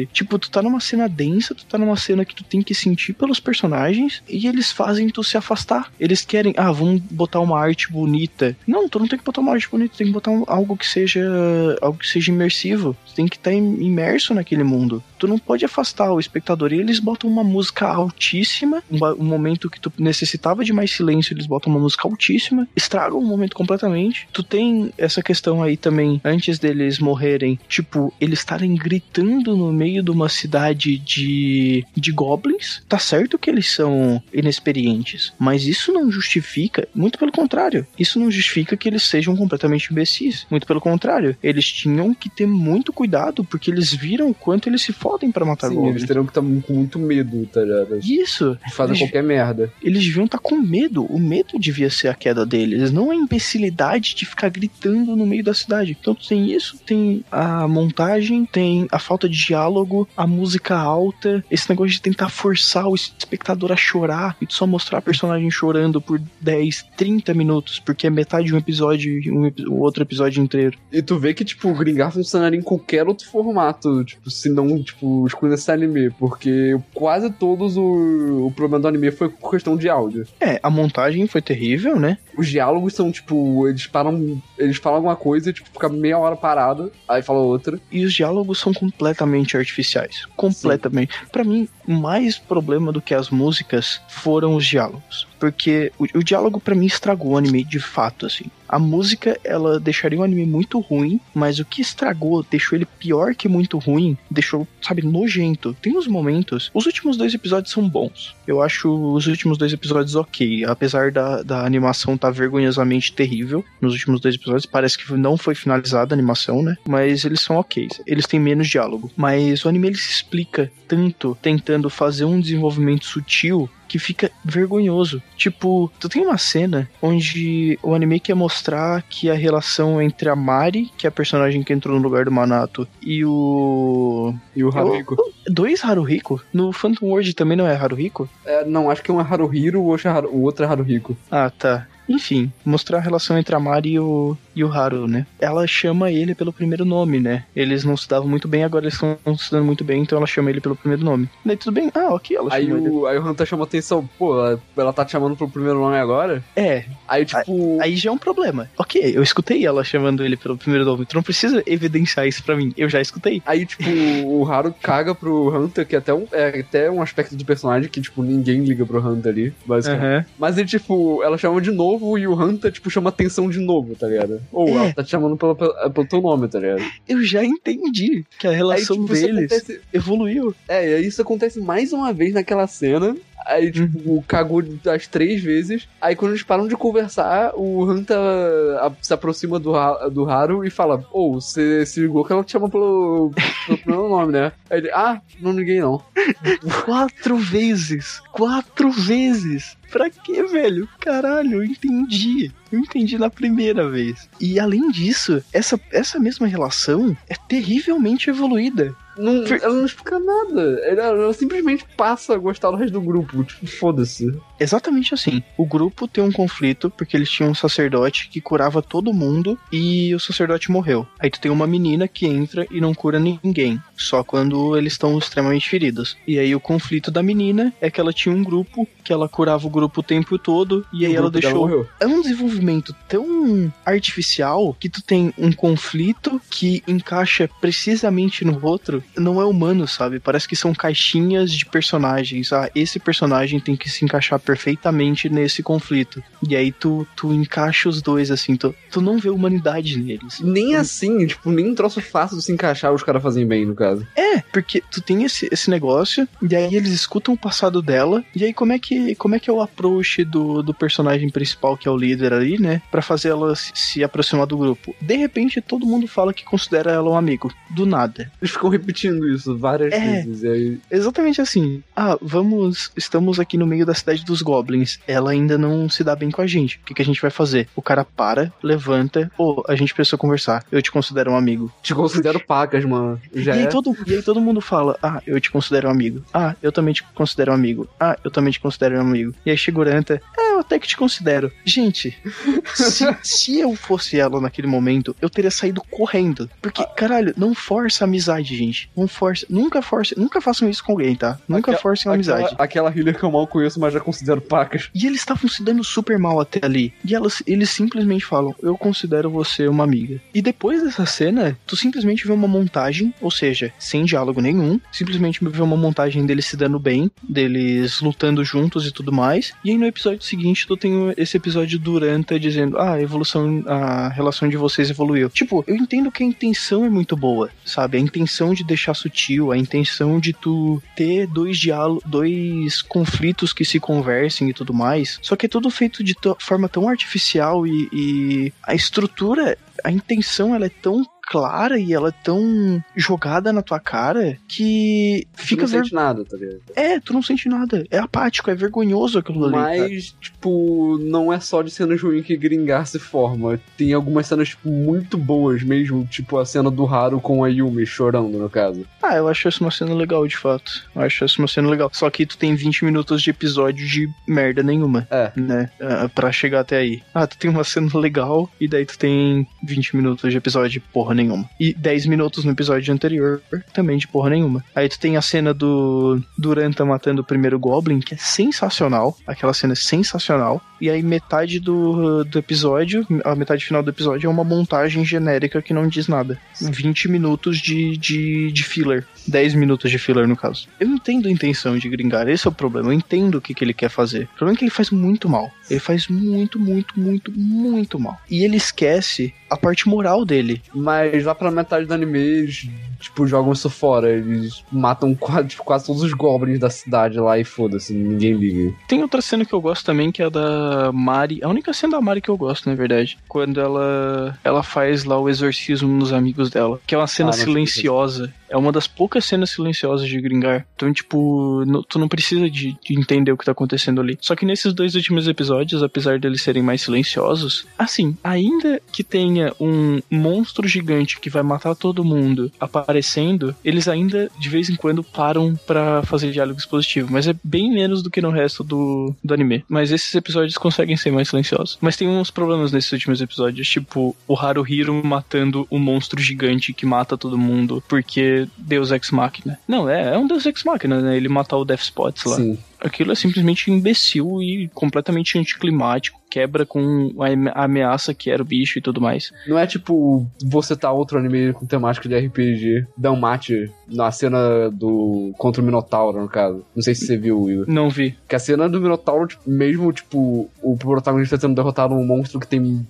Speaker 6: Tipo, tu tá numa cena densa, tu tá numa cena que tu tem que sentir pelos personagens e eles fazem tu se afastar. Eles querem, vamos botar uma arte bonita. Não, tu não tem que botar uma arte bonita, tem que botar algo que seja imersivo. Tu tem que estar imerso naquele mundo. Tu não pode afastar o espectador. E eles botam uma música altíssima, um momento que tu necessitava de mais silêncio, eles botam uma música altíssima, estragam o momento completamente. Tu tem essa questão aí também, antes deles morrerem, tipo, eles estarem gritando no meio de uma cidade de goblins. Tá certo que eles são inexperientes, mas isso não justifica, muito pelo contrário, isso não justifica que eles sejam completamente imbecis. Muito pelo contrário, eles tinham que ter muito cuidado, porque eles viram o quanto eles se fodem pra matar goblins.
Speaker 7: Eles teriam que estar com muito medo, tá ligado?
Speaker 6: Isso.
Speaker 7: Fazem qualquer merda.
Speaker 6: Eles deviam estar com medo. O medo devia ser a queda deles, não a imbecilidade de ficar gritando no meio da cidade. Então tem isso, tem a montagem, tem a falta de diálogo, a música alta, esse negócio de tentar forçar o espectador a chorar e só mostrar a personagem chorando por 10, 30 minutos, porque é metade de um episódio e o outro episódio inteiro.
Speaker 7: E tu vê que, tipo, o Gringar funcionaria em qualquer outro formato, tipo, se não, tipo, excluindo esse anime, porque quase todos o problema do anime foi questão de áudio.
Speaker 6: A montagem foi terrível, né?
Speaker 7: Os diálogos são, tipo, eles falam alguma coisa e, tipo, fica meia hora parado, aí fala outra.
Speaker 6: E os diálogos são completamente artificiais. Completamente. Sim. Pra mim, mais problema do que as músicas foram os diálogos. Porque o diálogo pra mim estragou o anime de fato, assim. A música, ela deixaria o anime muito ruim, mas o que estragou, deixou ele pior que muito ruim, deixou, sabe, nojento. Tem uns momentos... Os últimos 2 episódios são bons. Eu acho os últimos 2 episódios ok. Apesar da animação tá vergonhosamente terrível. Nos últimos 2 episódios, parece que não foi finalizada a animação, né? Mas eles são ok. Eles têm menos diálogo. Mas o anime, ele se explica tanto, tentando fazer um desenvolvimento sutil, que fica vergonhoso. Tipo, tu tem uma cena onde o anime quer mostrar que a relação entre a Mari, que é a personagem que entrou no lugar do Manato, e o
Speaker 7: Haruhiko.
Speaker 6: 2 Haruhiko? No Phantom World também não é Haruhiko?
Speaker 7: Não, acho que um é Haruhiro, o outro é Haruhiko.
Speaker 6: Ah, tá. Enfim, mostrar a relação entre a Mari e o Haru, né? Ela chama ele pelo primeiro nome, né? Eles não se davam muito bem, agora eles estão se dando muito bem, então ela chama ele pelo primeiro nome. Daí tudo bem, ok, ela chama ele. Aí
Speaker 7: o Hunter chama atenção, pô, ela tá te chamando pelo primeiro nome agora? Aí, tipo...
Speaker 6: Aí já é um problema. Ok, eu escutei ela chamando ele pelo primeiro nome, tu não precisa evidenciar isso pra mim, eu já escutei.
Speaker 7: Aí, tipo, o Haru caga pro Hunter, que é até um aspecto do personagem que, tipo, ninguém liga pro Hunter ali, basicamente. Mas ele, tipo, ela chama de novo e o Hunter, tipo, chama atenção de novo, tá ligado? Ou ela tá te chamando pelo teu nome, tá ligado?
Speaker 6: Eu já entendi que a relação
Speaker 7: aí, tipo,
Speaker 6: deles evoluiu.
Speaker 7: E aí isso acontece mais uma vez naquela cena. Aí, tipo, cagou as 3 vezes. Aí, quando eles param de conversar, o Hunter se aproxima do Haru e fala: você se ligou que ela te chama pelo primeiro nome, né? Aí ele: não liguei não.
Speaker 6: 4 vezes! 4 vezes! Pra quê, velho? Caralho, eu entendi. Eu entendi na primeira vez. E além disso, essa mesma relação é terrivelmente evoluída.
Speaker 7: Ela não explica nada. Ela simplesmente passa a gostar do resto do grupo. Tipo, foda-se.
Speaker 6: Exatamente assim. O grupo tem um conflito porque eles tinham um sacerdote que curava todo mundo e o sacerdote morreu. Aí tu tem uma menina que entra e não cura ninguém, só quando eles estão extremamente feridos. E aí o conflito da menina é que ela tinha um grupo que ela curava o grupo o tempo todo e aí ela deixou... É um desenvolvimento tão artificial que tu tem um conflito que encaixa precisamente no outro. Não é humano, sabe? Parece que são caixinhas de personagens. Esse personagem tem que se encaixar perfeitamente nesse conflito. E aí tu encaixa os dois, assim, tu não vê humanidade neles.
Speaker 7: Nem assim, tipo, nem um troço fácil de se encaixar, os caras fazem bem, no caso.
Speaker 6: Porque tu tem esse negócio, e aí eles escutam o passado dela, e aí como é que é o approach do personagem principal, que é o líder ali, né? Pra fazer ela se aproximar do grupo. De repente, todo mundo fala que considera ela um amigo. Do nada.
Speaker 7: Eles ficam repetindo isso várias vezes. E aí...
Speaker 6: Exatamente assim. Estamos aqui no meio da cidade dos Goblins. Ela ainda não se dá bem com a gente. O que a gente vai fazer? O cara levanta. A gente precisa conversar. Eu te considero um amigo.
Speaker 7: Te considero pacas, mano.
Speaker 6: E aí todo mundo fala: eu te considero um amigo. Eu também te considero um amigo. Eu também te considero um amigo. E aí chega o Uranta: eu até que te considero. Gente, se eu fosse ela naquele momento, eu teria saído correndo. Porque, caralho, não força a amizade, gente. Não força, nunca façam isso com alguém, tá? Nunca forcem a amizade.
Speaker 7: Aquela healer que eu mal conheço, mas já considero pacas.
Speaker 6: E eles estavam se dando super mal até ali. E eles simplesmente falam, eu considero você uma amiga. E depois dessa cena, tu simplesmente vê uma montagem, ou seja, sem diálogo nenhum, simplesmente vê uma montagem deles se dando bem, deles lutando juntos e tudo mais. E aí no episódio seguinte, tu tem esse episódio do Duranta dizendo, a relação de vocês evoluiu. Tipo, eu entendo que a intenção é muito boa, sabe? A intenção de deixar sutil, a intenção de tu ter dois conflitos que se conversem e tudo mais. Só que é tudo feito de forma tão artificial e a estrutura, a intenção, ela é tão clara e ela é tão jogada na tua cara que fica...
Speaker 7: Tu não sente nada, tá ligado?
Speaker 6: Tu não sente nada. É apático, é vergonhoso aquilo ali.
Speaker 7: Mas, tipo, não é só de cenas ruins que Gringar se forma. Tem algumas cenas, tipo, muito boas mesmo, tipo a cena do Haru com a Yumi chorando, no caso.
Speaker 6: Eu acho essa uma cena legal, de fato. Eu acho essa uma cena legal. Só que tu tem 20 minutos de episódio de merda nenhuma. Né? Pra chegar até aí. Tu tem uma cena legal e daí tu tem 20 minutos de episódio de porra nenhuma. E 10 minutos no episódio anterior também de porra nenhuma. Aí tu tem a cena do Duranta matando o primeiro Goblin, que é sensacional. Aquela cena é sensacional. E aí metade do episódio, a metade final do episódio é uma montagem genérica que não diz nada. 20 minutos de filler. 10 minutos de filler, no caso. Eu entendo a intenção de Gringar, esse é o problema. Eu entendo o que ele quer fazer. O problema é que ele faz muito mal. Ele faz muito, muito, muito, muito mal. E ele esquece a parte moral dele.
Speaker 7: Mas lá pra metade do anime, eles, tipo, jogam isso fora. Eles matam quase todos os goblins da cidade lá e foda-se, ninguém liga.
Speaker 6: Tem outra cena que eu gosto também, que é a da Mari. A única cena da Mari que eu gosto, na verdade. Quando ela faz lá o exorcismo nos amigos dela. Que é uma cena silenciosa. É uma das poucas cenas silenciosas de Gringar. Então, tipo, tu não precisa de entender o que tá acontecendo ali. Só que nesses 2 últimos episódios, apesar deles serem mais silenciosos, assim, ainda que tenha um monstro gigante que vai matar todo mundo aparecendo, eles ainda, de vez em quando, param pra fazer diálogo expositivo. Mas é bem menos do que no resto do anime. Mas esses episódios conseguem ser mais silenciosos. Mas tem uns problemas nesses últimos episódios, tipo, o Haruhiro matando um monstro gigante que mata todo mundo, porque Deus Ex Machina. Não, é um Deus Ex Machina, né? Ele matar o Death Spots lá. Sim. Aquilo é simplesmente imbecil e completamente anticlimático. Quebra com a ameaça que era o bicho e tudo mais.
Speaker 7: Não é tipo você tá outro anime com temática de RPG, dá um mate na cena contra o Minotauro, no caso. Não sei se você viu, Will.
Speaker 6: Não vi.
Speaker 7: Que a cena do Minotauro, tipo, mesmo, tipo, o protagonista tendo derrotado um monstro que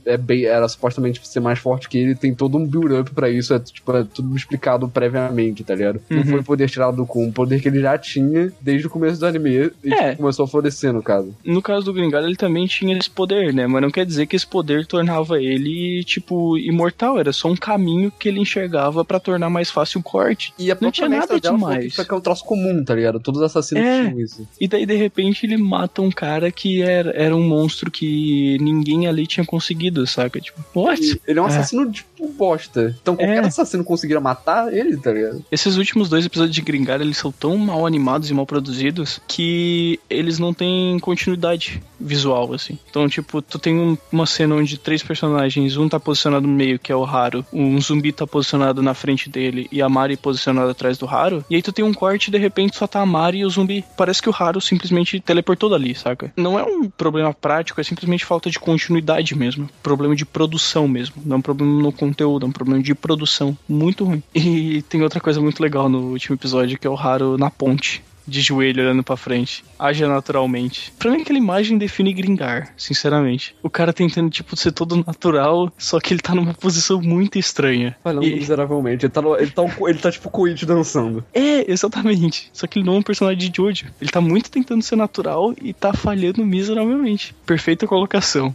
Speaker 7: era supostamente ser mais forte que ele, tem todo um build-up pra isso, é tudo explicado previamente, tá ligado? Não foi poder tirado com o poder que ele já tinha desde o começo do anime e começou a florescer, no caso.
Speaker 6: No caso do Gringar, ele também tinha esse poder, né? Mas não quer dizer que esse poder tornava ele, tipo, imortal. Era só um caminho que ele enxergava pra tornar mais fácil o corte.
Speaker 7: E não tinha nada demais. Isso aqui é um troço comum, tá ligado? Todos os assassinos tinham isso.
Speaker 6: E daí, de repente, ele mata um cara que era um monstro que ninguém ali tinha conseguido, saca? Tipo, what?
Speaker 7: Ele é um assassino, tipo, bosta. Então qualquer assassino conseguiria matar ele, tá ligado?
Speaker 6: Esses últimos 2 episódios de Gringar, eles são tão mal animados e mal produzidos que eles não têm continuidade visual, assim. Então, tipo, tu tem uma cena onde 3 personagens, um tá posicionado no meio, que é o Haru, um zumbi tá posicionado na frente dele e a Mari posicionada atrás do Haru, e aí tu tem um corte e de repente só tá a Mari e o zumbi. Parece que o Haru simplesmente teleportou dali, saca? Não é um problema prático, é simplesmente falta de continuidade mesmo. Problema de produção mesmo. Não é um problema no conteúdo, é um problema de produção. Muito ruim. E tem outra coisa muito legal no último episódio, que é o Haru na ponte, de joelho olhando pra frente. Haja naturalmente. Pra mim aquela imagem define Gringar, sinceramente. O cara tentando, tipo, ser todo natural, só que ele tá numa posição muito estranha.
Speaker 7: Falando miseravelmente. Ele tá tipo Koichi dançando.
Speaker 6: Exatamente. Só que ele não é um personagem de Jojo. Ele tá muito tentando ser natural e tá falhando miseravelmente. Perfeita colocação.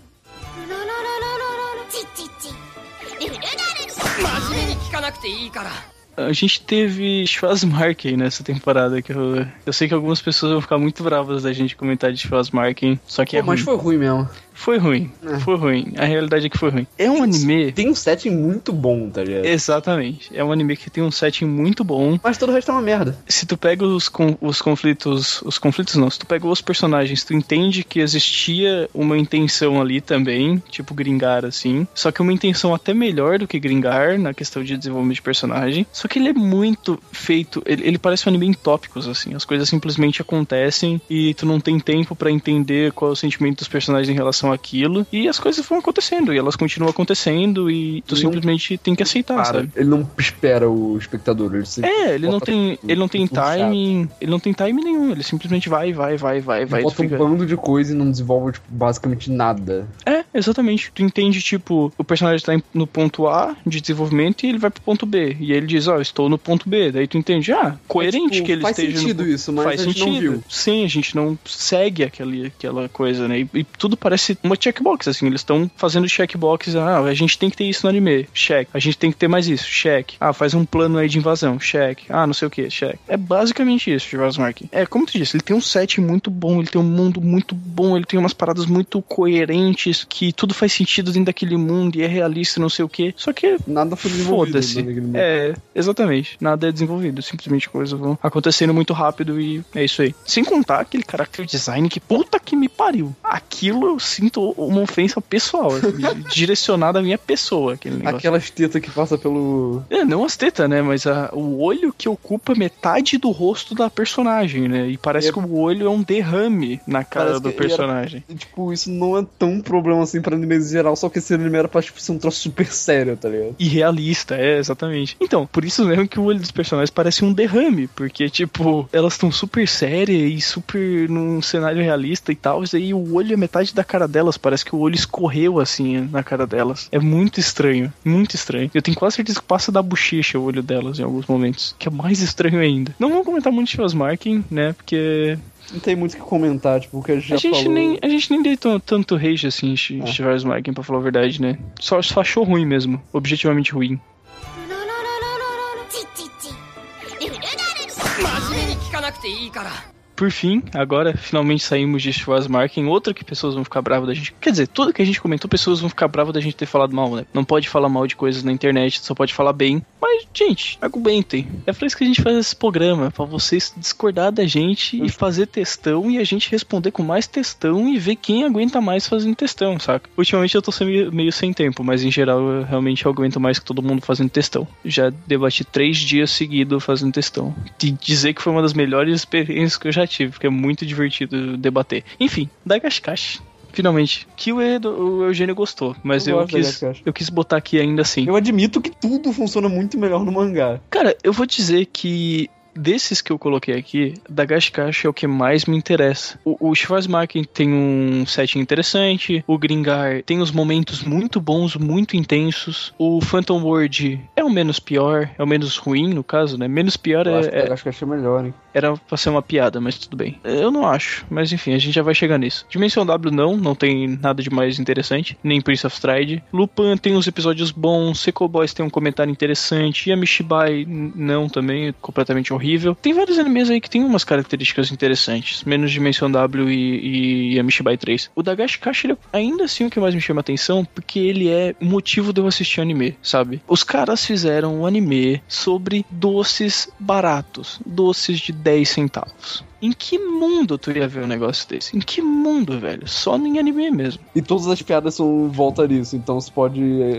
Speaker 2: A gente teve Schwarzmarken nessa temporada, que eu sei que algumas pessoas vão ficar muito bravas da gente comentar de Schwarzmarken, só que
Speaker 7: mas foi ruim mesmo.
Speaker 2: Foi ruim. A realidade é que foi ruim. É um anime...
Speaker 7: Tem um setting muito bom, tá ligado?
Speaker 2: Exatamente. É um anime que tem um setting muito bom.
Speaker 7: Mas todo o resto é uma merda.
Speaker 2: Se tu pega os conflitos... Os conflitos não. Se tu pega os personagens, tu entende que existia uma intenção ali também, tipo Gringar, assim. Só que uma intenção até melhor do que Gringar, na questão de desenvolvimento de personagem. Só que ele é muito feito... Ele parece um anime em tópicos, assim. As coisas simplesmente acontecem e tu não tem tempo pra entender qual é o sentimento dos personagens em relação àquilo, e as coisas vão acontecendo, e elas continuam acontecendo, e tu simplesmente tem que aceitar, sabe?
Speaker 7: Ele não espera o espectador,
Speaker 2: ele não tem timing, ele não tem timing nenhum, ele simplesmente vai,
Speaker 7: bota um bando de coisa e não desenvolve, tipo, basicamente nada.
Speaker 2: Exatamente. Tu entende, tipo, o personagem tá no ponto A de desenvolvimento e ele vai pro ponto B, e ele diz, estou no ponto B, daí tu entende, coerente que ele esteja
Speaker 7: faz sentido isso, mas
Speaker 2: faz
Speaker 7: a gente não viu.
Speaker 2: Sim, a gente não segue aquela coisa, né? E tudo parece uma checkbox, assim, eles estão fazendo checkbox, a gente tem que ter isso no anime, check, a gente tem que ter mais isso, check, faz um plano aí de invasão, check, não sei o que, check. É basicamente isso, Schwarzmarken. Como tu disse, ele tem um set muito bom, ele tem um mundo muito bom, ele tem umas paradas muito coerentes, que tudo faz sentido dentro daquele mundo e é realista, não sei o que, só que
Speaker 7: nada foi desenvolvido.
Speaker 2: Foda-se. Exatamente, nada é desenvolvido, simplesmente coisas vão acontecendo muito rápido e é isso aí. Sem contar aquele character design que puta que me pariu. Aquilo eu sinto uma ofensa pessoal, direcionada à minha pessoa.
Speaker 7: Aquelas tetas que passa pelo...
Speaker 2: não as tetas, né? Mas o olho que ocupa metade do rosto da personagem, né? E parece que o olho é um derrame na cara do personagem.
Speaker 7: Tipo, isso não é tão problema assim pra anime em geral, só que esse anime era pra ser um troço super sério, tá ligado?
Speaker 2: E realista, exatamente. Então, por isso mesmo que o olho dos personagens parece um derrame, porque, tipo, elas estão super sérias e super num cenário realista e tal, e aí o olho é metade da cara delas, parece que o olho escorreu assim na cara delas. É muito estranho, muito estranho. Eu tenho quase certeza que passa da bochecha o olho delas em alguns momentos, que é mais estranho ainda. Não vou comentar muito de Schwarzmarken, né, porque...
Speaker 7: Não tem muito o que comentar, tipo, o que a gente já falou.
Speaker 2: A gente nem deitou tanto rage assim em Schwarzmarken, pra falar a verdade, né. Só achou ruim mesmo, objetivamente ruim. Por fim, agora finalmente saímos de Schwarzmarken, outra que pessoas vão ficar bravas da gente. Quer dizer, tudo que a gente comentou, pessoas vão ficar bravas da gente ter falado mal, né? Não pode falar mal de coisas na internet, só pode falar bem. Mas, gente, argumentem. É por isso que a gente faz esse programa, pra vocês discordar da gente e fazer textão e a gente responder com mais textão e ver quem aguenta mais fazendo textão, saca? Ultimamente eu tô meio sem tempo, mas em geral eu realmente aguento mais que todo mundo fazendo textão. Já debati 3 dias seguidos fazendo textão. De dizer que foi uma das melhores experiências que eu já tive, porque é muito divertido debater. Enfim, Dagashi. Finalmente. Que o Eugênio gostou, mas eu quis botar aqui ainda assim.
Speaker 7: Eu admito que tudo funciona muito melhor no mangá.
Speaker 2: Cara, eu vou dizer que desses que eu coloquei aqui, Dagashi é o que mais me interessa. O Schwarzmarken tem um setting interessante, o Gringar tem uns momentos muito bons, muito intensos, o Phantom World é o menos pior, é o menos ruim, no caso, né? Menos pior
Speaker 7: Dagashi é melhor, hein?
Speaker 2: Era pra ser uma piada, mas tudo bem. Eu não acho, mas enfim, a gente já vai chegar nisso. Dimensão W não tem nada de mais interessante, nem Prince of Stride. Lupin tem uns episódios bons, Seiko Boys tem um comentário interessante, Yamishibai não também, completamente horrível. Tem vários animes aí que tem umas características interessantes, menos Dimensão W e Yamishibai 3. O Dagashi ele é ainda assim o que mais me chama atenção, porque ele é o motivo de eu assistir anime, sabe? Os caras fizeram um anime sobre doces baratos, doces de 10 centavos. Em que mundo tu ia ver um negócio desse? Em que mundo, velho? Só em anime mesmo.
Speaker 7: E todas as piadas são volta disso, então você pode...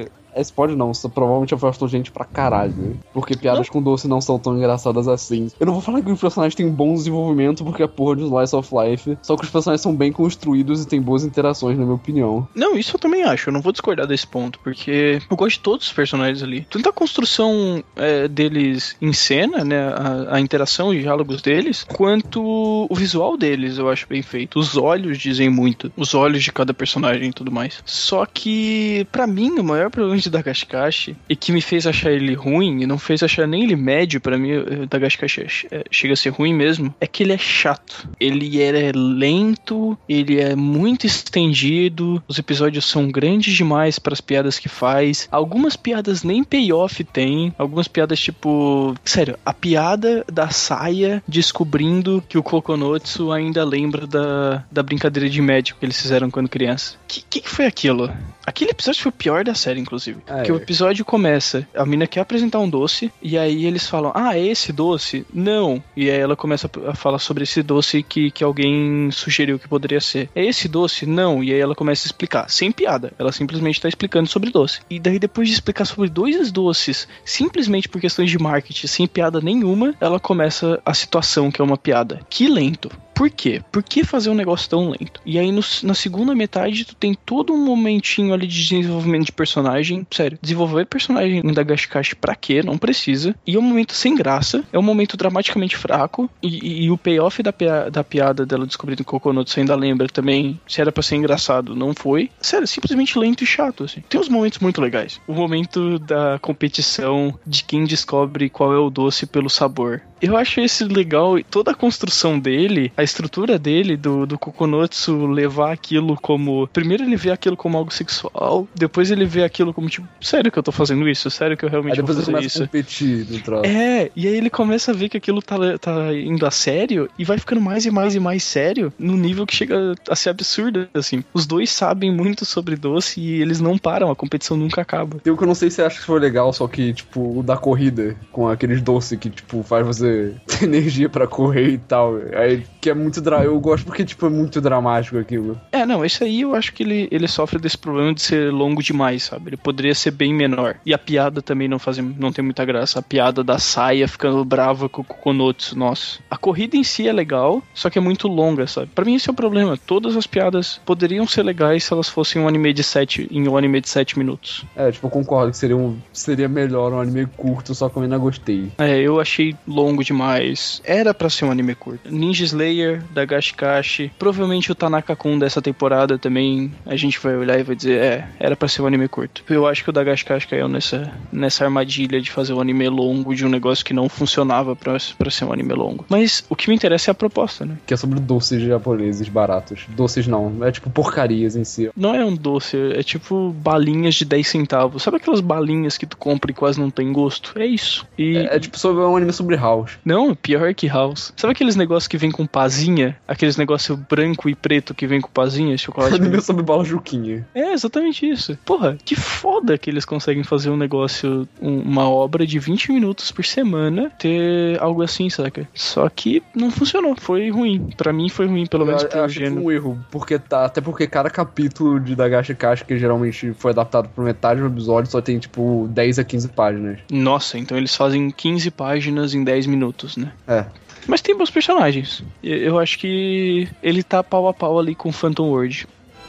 Speaker 7: pode não, provavelmente afastou gente pra caralho, né? Porque piadas com doce não são tão engraçadas assim. Eu não vou falar que os personagens têm bom desenvolvimento, porque é porra de Slice of Life, só que os personagens são bem construídos e têm boas interações, na minha opinião.
Speaker 2: Não, isso eu também acho, eu não vou discordar desse ponto, porque eu gosto de todos os personagens ali. Tanto a construção deles em cena, né, a interação e diálogos deles, quanto o visual deles eu acho bem feito. Os olhos dizem muito, os olhos de cada personagem e tudo mais. Só que, pra mim, o maior problema de de Dagashikashi e que me fez achar ele ruim, e não fez achar nem ele médio, pra mim, o Dagashikashi chega a ser ruim mesmo, é que ele é chato. Ele é lento, ele é muito estendido, os episódios são grandes demais para as piadas que faz. Algumas piadas nem payoff tem, algumas piadas tipo... Sério, a piada da saia descobrindo que o Kokonotsu ainda lembra da brincadeira de médico que eles fizeram quando criança. Que foi aquilo? Aquele episódio foi o pior da série, inclusive. Porque o episódio começa, a mina quer apresentar um doce, e aí eles falam, é esse doce? Não. E aí ela começa a falar sobre esse doce que alguém sugeriu que poderia ser. É esse doce? Não. E aí ela começa a explicar, sem piada. Ela simplesmente tá explicando sobre doce. E daí depois de explicar sobre 2 doces, simplesmente por questões de marketing, sem piada nenhuma, ela começa a situação que é uma piada. Que lento. Por quê? Por que fazer um negócio tão lento? E aí na segunda metade tu tem todo um momentinho ali de desenvolvimento de personagem. Sério, desenvolver personagem em Dagashikashi pra quê? Não precisa. E é um momento sem graça. É um momento dramaticamente fraco. E o payoff da piada dela descobrindo que o Kokonotsu ainda lembra também. Se era pra ser engraçado, não foi. Sério, simplesmente lento e chato, assim. Tem uns momentos muito legais. O momento da competição de quem descobre qual é o doce pelo sabor. Eu acho esse legal. Toda a construção dele, a estrutura dele, do Kokonotsu levar aquilo como... Primeiro ele vê aquilo como algo sexual, depois ele vê aquilo como tipo, sério que eu tô fazendo isso? Sério que eu realmente vou fazer isso?
Speaker 7: Depois ele começa a competir no troço.
Speaker 2: E aí ele começa a ver que aquilo tá indo a sério e vai ficando mais e mais e mais sério, no nível que chega a ser absurdo, assim. Os dois sabem muito sobre doce e eles não param, a competição nunca acaba.
Speaker 7: Tem o que eu não sei se você acha que foi legal, só que, tipo, o da corrida, com aqueles doces que, tipo, faz você ter energia pra correr e tal. Aí, que é muito eu gosto porque, tipo, é muito dramático aquilo.
Speaker 2: Não, isso aí eu acho que ele sofre desse problema de ser longo demais, sabe? Ele poderia ser bem menor. E a piada também não tem muita graça. A piada da saia ficando brava com o Kokonotsu, nossa. A corrida em si é legal, só que é muito longa, sabe? Pra mim esse é o problema. Todas as piadas poderiam ser legais se elas fossem um anime de 7 minutos.
Speaker 7: Tipo, eu concordo que seria melhor um anime curto, só que eu ainda gostei.
Speaker 2: Eu achei longo demais. Era pra ser um anime curto. Ninja Slayer, Dagashikashi, provavelmente o Tanaka-kun dessa temporada também, a gente vai olhar e vai dizer, era pra ser um anime curto. Eu acho que o Dagashikashi caiu nessa armadilha de fazer um anime longo de um negócio que não funcionava pra ser um anime longo. Mas o que me interessa é a proposta, né?
Speaker 7: Que é sobre doces japoneses baratos. Doces não, é tipo porcarias em si.
Speaker 2: Não é um doce, é tipo balinhas de 10 centavos. Sabe aquelas balinhas que tu compra e quase não tem gosto? É isso.
Speaker 7: É tipo um anime sobre House.
Speaker 2: Não, pior que House. Sabe aqueles negócios que vem com pazinha? Aqueles negócios branco e preto que vem com pazinha, chocolate.
Speaker 7: Anime sobre bala juquinha.
Speaker 2: É exatamente isso. Porra, que foda que eles conseguem fazer um negócio, uma obra de 20 minutos por semana, ter algo assim, saca? Só que não funcionou, foi ruim. Pra mim foi ruim, pelo menos pro gênero.
Speaker 7: Foi um erro, até porque cada capítulo de Dagashikashi, que geralmente foi adaptado por metade do episódio, só tem tipo 10 a 15 páginas.
Speaker 2: Nossa, então eles fazem 15 páginas em 10 minutos, né? Mas tem bons personagens. Eu acho que ele tá pau a pau ali com Phantom World.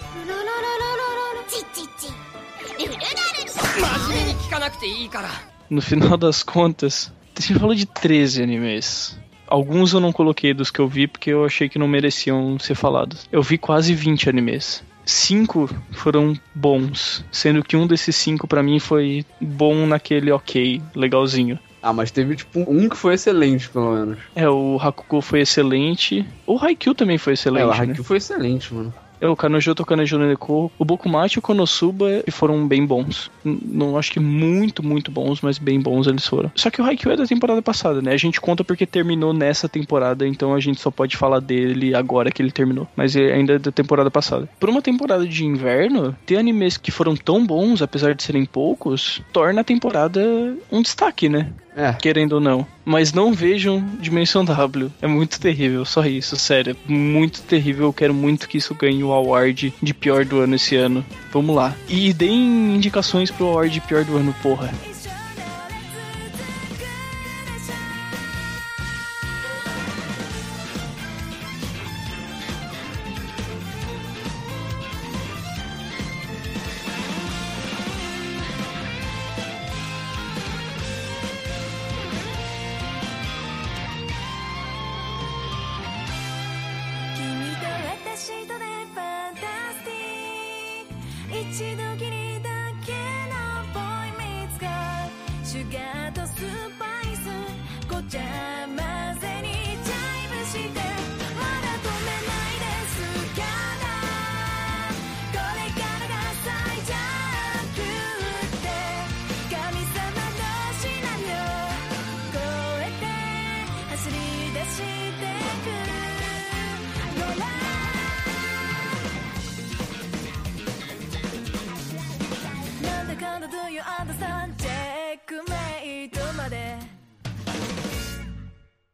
Speaker 2: No final das contas, a gente falou de 13 animes. Alguns eu não coloquei dos que eu vi porque eu achei que não mereciam ser falados. Eu vi quase 20 animes. 5 foram bons, sendo que um desses 5 pra mim foi bom naquele legalzinho.
Speaker 7: Mas teve, tipo, um que foi excelente, pelo menos.
Speaker 2: O Hakugo foi excelente. O Haikyuu também foi excelente,
Speaker 7: o Haikyuu foi excelente, mano.
Speaker 2: O Kanojo Kanojo no Neko, o Bokumachi e o Konosuba foram bem bons. Não acho que muito, muito bons, mas bem bons eles foram. Só que o Haikyuu é da temporada passada, né? A gente conta porque terminou nessa temporada, então a gente só pode falar dele agora que ele terminou. Mas ainda é da temporada passada. Por uma temporada de inverno, ter animes que foram tão bons, apesar de serem poucos, torna a temporada um destaque, né? Querendo ou não. Mas não vejam Dimensão W. É muito terrível, só isso, sério. Muito terrível. Eu quero muito que isso ganhe o award de pior do ano esse ano. Vamos lá. E deem indicações pro award de pior do ano, porra.
Speaker 8: do you understand